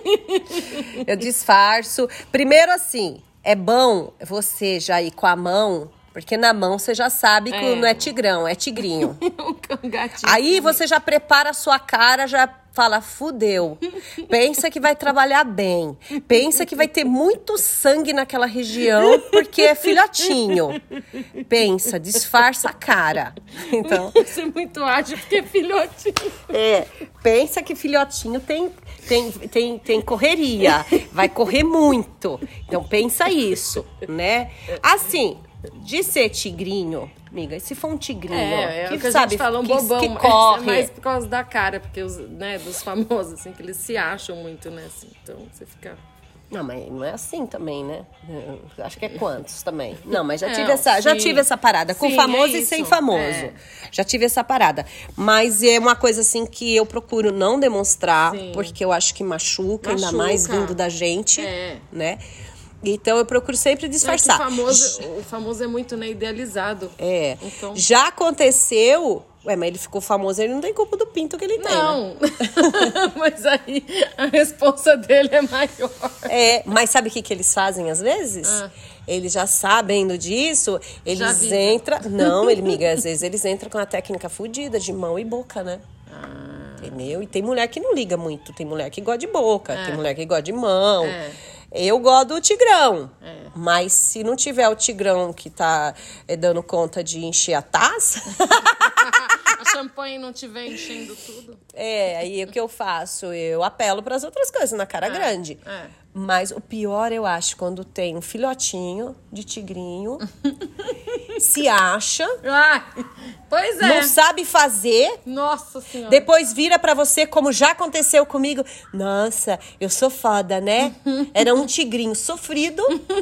Eu disfarço. Primeiro assim, é bom você já ir com a mão... Porque na mão você já sabe que é. não é tigrão, é tigrinho. um gatinho. Aí você já prepara a sua cara, já fala, fudeu. Pensa que vai trabalhar bem. Pensa que vai ter muito sangue naquela região, porque é filhotinho. Pensa, disfarça a cara. Então, você é muito ágil porque é filhotinho. É, pensa que filhotinho tem, tem, tem, tem correria. Vai correr muito. Então pensa isso, né? Assim... De ser tigrinho, amiga, se for um tigrinho, é, é que, que a sabe, gente fala um que, bobão, que corre. É mais por causa da cara, porque os, né, dos famosos, assim, que eles se acham muito, né, assim, então você fica... Não, mas não é assim também, né? Eu acho que é quantos também. Não, mas já é, tive essa, já tive essa parada, com sim, famoso é e sem isso. famoso. É. Já tive essa parada. Mas é uma coisa assim que eu procuro não demonstrar, sim. porque eu acho que machuca, machuca, ainda mais vindo da gente, é. né? Então, eu procuro sempre disfarçar. É o, famoso, o famoso é muito, né, idealizado. É. Então... Já aconteceu... Ué, mas ele ficou famoso, ele não tem culpa do pinto que ele tem, não. né? Mas aí a responsa dele é maior. É, mas sabe o que, que eles fazem às vezes? Ah. Eles já sabendo disso, eles entram... Não, ele, amiga, às vezes eles entram com a técnica fodida de mão e boca, né? Ah. Entendeu? E tem mulher que não liga muito. Tem mulher que gosta de boca, é. Tem mulher que gosta de mão. É. Eu gosto do tigrão, é. Mas se não tiver o tigrão que tá é, dando conta de encher a taça... A champanhe não estiver enchendo tudo. É, aí o que eu faço? Eu apelo para as outras coisas, na cara é. grande. É. Mas o pior, eu acho, quando tem um filhotinho de tigrinho, se acha, ah, pois é. Não sabe fazer. Nossa Senhora. Depois vira pra você, como já aconteceu comigo. Nossa, eu sou foda, né? Era um tigrinho sofrido.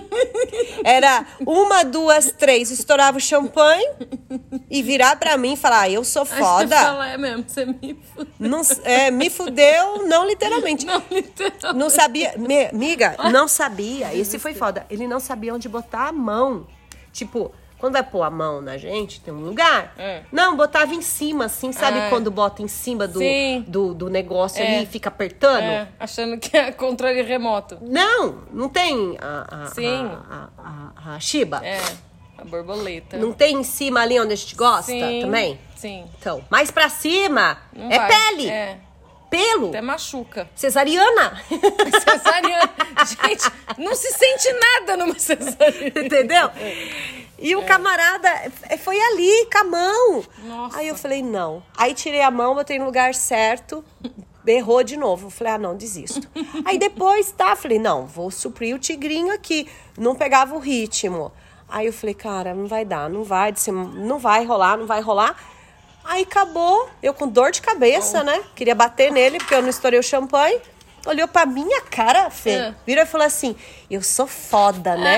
Era uma, duas, três, estourava o champanhe e virar pra mim e falar, ah, eu sou foda. Aí você fala, é mesmo, você me fudeu. Não, é, me fudeu, não literalmente. Não literalmente. Não sabia, me, amiga, não sabia. Esse foi foda. Ele não sabia onde botar a mão. Tipo... Quando vai pôr a mão na gente, tem um lugar. É. Não, botava em cima, assim, sabe é. quando bota em cima do, do, do negócio é. ali e fica apertando? É. Achando que é controle remoto. Não, não tem a, a, Sim. a, a, a, a Shiba. É, a borboleta. Não tem em cima ali onde a gente gosta Sim. também? Sim. Então, mais pra cima não é vai. pele. É. Pelo. Até machuca. Cesariana. Cesariana. Gente, não se sente nada numa cesariana. Entendeu? E o é. camarada foi ali, com a mão. Nossa. Aí eu falei, não. Aí tirei a mão, botei no lugar certo, berrou de novo. Eu falei, ah, não, desisto. Aí depois, tá, falei, não, vou suprir o tigrinho aqui. Não pegava o ritmo. Aí eu falei, cara, não vai dar, não vai, não vai rolar, não vai rolar. Aí acabou, eu com dor de cabeça, oh. né? Queria bater nele, porque eu não estourei o champanhe. Olhou pra minha cara, Fê. É. Virou e falou assim, eu sou foda, né?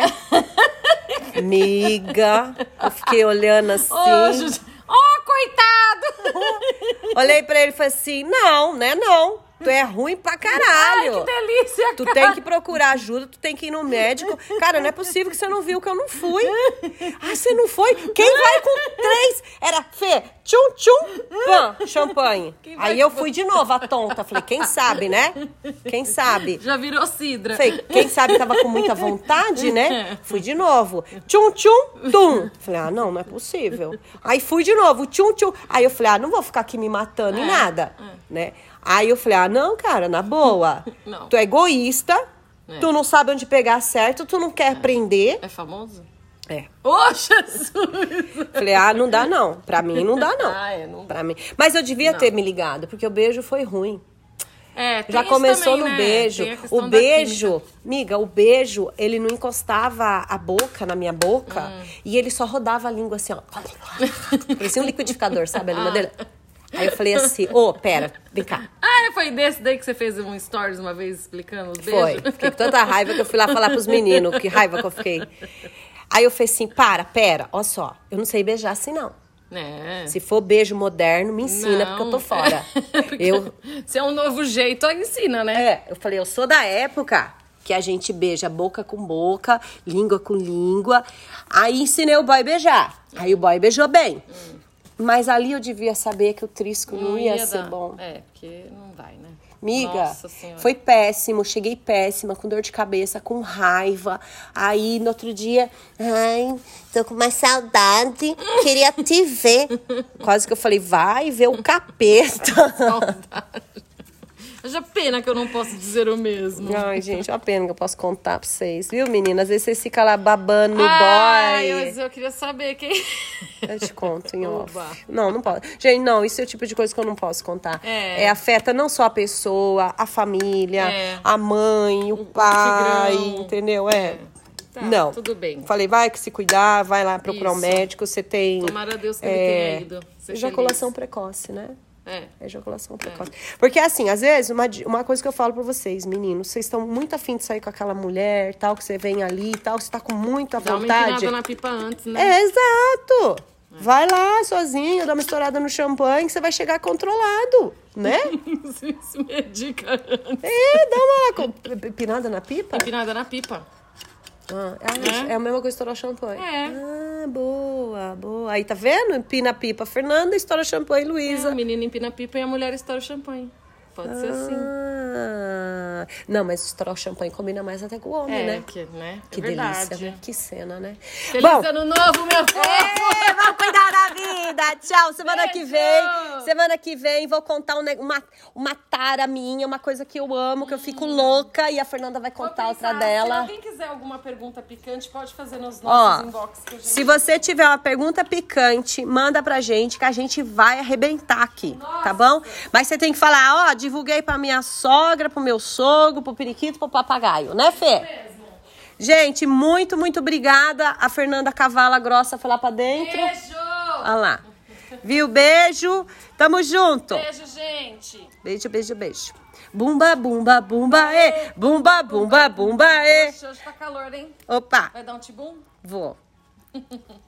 Amiga, eu fiquei olhando assim. Ô, oh, oh, coitado! Olhei pra ele e falei assim, não, né, não. Tu é ruim pra caralho. Ai, que delícia, Tu cara. tem que procurar ajuda, tu tem que ir no médico. Cara, não é possível que você não viu que eu não fui. Ah, você não foi? Quem vai com três? Era Fê, tchum, tchum, pã, champanhe. Aí eu fui de novo, a tonta. Falei, quem sabe, né? Quem sabe? Já virou cidra. Falei, quem sabe tava com muita vontade, né? Fui de novo. Tchum, tchum, tum. Falei, ah, não, não é possível. Aí fui de novo, tchum, tchum. Aí eu falei, ah, não vou ficar aqui me matando em nada, né? Aí eu falei, ah, não, cara, na boa. Não. Tu é egoísta, é. tu não sabe onde pegar certo, tu não quer é. aprender. É famoso? É. Ô, oh, Jesus! Falei, ah, não dá não. Pra mim não dá não. Ah, é, não pra mim. Mas eu devia não. ter me ligado, porque o beijo foi ruim. É, tem Já começou também, no né? beijo. O beijo, amiga, o beijo, ele não encostava a boca na minha boca hum. e ele só rodava a língua assim, ó. Parecia um liquidificador, sabe? A língua dele. Aí eu falei assim, ô, oh, pera, vem cá. Ah, foi desse daí que você fez um stories uma vez explicando os beijos? Foi, fiquei com tanta raiva que eu fui lá falar pros meninos, que raiva que eu fiquei. Aí eu falei assim, para, pera, ó só, eu não sei beijar assim não. É. Se for beijo moderno, me ensina, Não. porque eu tô fora. eu, Se é um novo jeito, aí ensina, né? é, eu falei, eu sou da época que a gente beija boca com boca, língua com língua. Aí ensinei o boy a beijar. Aí o boy beijou bem. Hum. Mas ali eu devia saber que o trisco não, não ia, ia ser dar. bom. É, porque não vai, né? Amiga, foi péssimo, cheguei péssima, com dor de cabeça, com raiva. Aí, no outro dia, ai, tô com uma saudade, queria te ver. Quase que eu falei, vai ver o capeta. Saudade. Haja pena que eu não posso dizer o mesmo. Ai, gente, é uma pena que eu posso contar pra vocês, viu, menina? Às vezes vocês ficam lá babando no Ai, boy. mas eu queria saber quem... Eu te conto em off. Oba. Não, não posso. Gente, não, isso é o tipo de coisa que eu não posso contar. É. É, afeta não só a pessoa, a família, É. a mãe, o, O pai, tigrão. entendeu? É. É. Tá, não. tudo bem. Falei, vai que se cuidar, vai lá procurar um Isso. médico, você tem... Tomara a Deus que ele é, tenha ido. Ser ejaculação feliz. precoce, né? É. Ejaculação precoce. Porque, assim, às vezes, uma, di- uma coisa que eu falo pra vocês, meninos, vocês estão muito afim de sair com aquela mulher, tal, que você vem ali e tal, você tá com muita Dá uma vontade. empinada na pipa antes, né? É, exato. Vai lá, sozinho, dá uma estourada no champanhe, que você vai chegar controlado, né? Se medica antes. É, dá uma co- pinada na pipa. Empinada na pipa. Ah, é, é a mesma coisa que estourar champanhe. É. Ah, boa, boa. Aí, tá vendo? Empina a pipa, Fernanda, estoura champanhe, É, Luísa. o menino empina a pipa e a mulher estoura o champanhe. Pode ser assim. Ah, não, mas estourar o champanhe combina mais até com o homem, É, né? que, né? Que é verdade. delícia, né? Que cena, né? Feliz Bom, ano novo, meu povo! é, vamos cuidar da vida. Tchau. Semana que Beijo. vem, semana que vem, vou contar um ne- uma, uma tara minha, uma coisa que eu amo, que eu fico louca. E a Fernanda vai Vou contar outra pensar, dela. Se alguém quiser alguma pergunta picante, pode fazer nos Ó, nossos inbox. Que a gente... se você tiver uma pergunta picante, manda pra gente que a gente vai arrebentar aqui, tá bom? Mas você tem que falar, ó, divulguei pra minha sogra, pro meu sogro, pro periquito, pro papagaio, né, Fê? Mesmo. Gente, muito, muito obrigada. A Fernanda Cavala Grossa foi lá pra dentro. Beijo! Olha lá. Viu? Beijo. Tamo junto. Beijo, gente! Beijo, beijo, beijo. Bumba, bumba, bumba, e. Bumba, bumba, bumba, e. Hoje tá calor, hein? Opa, Vai dar um tibum? vou.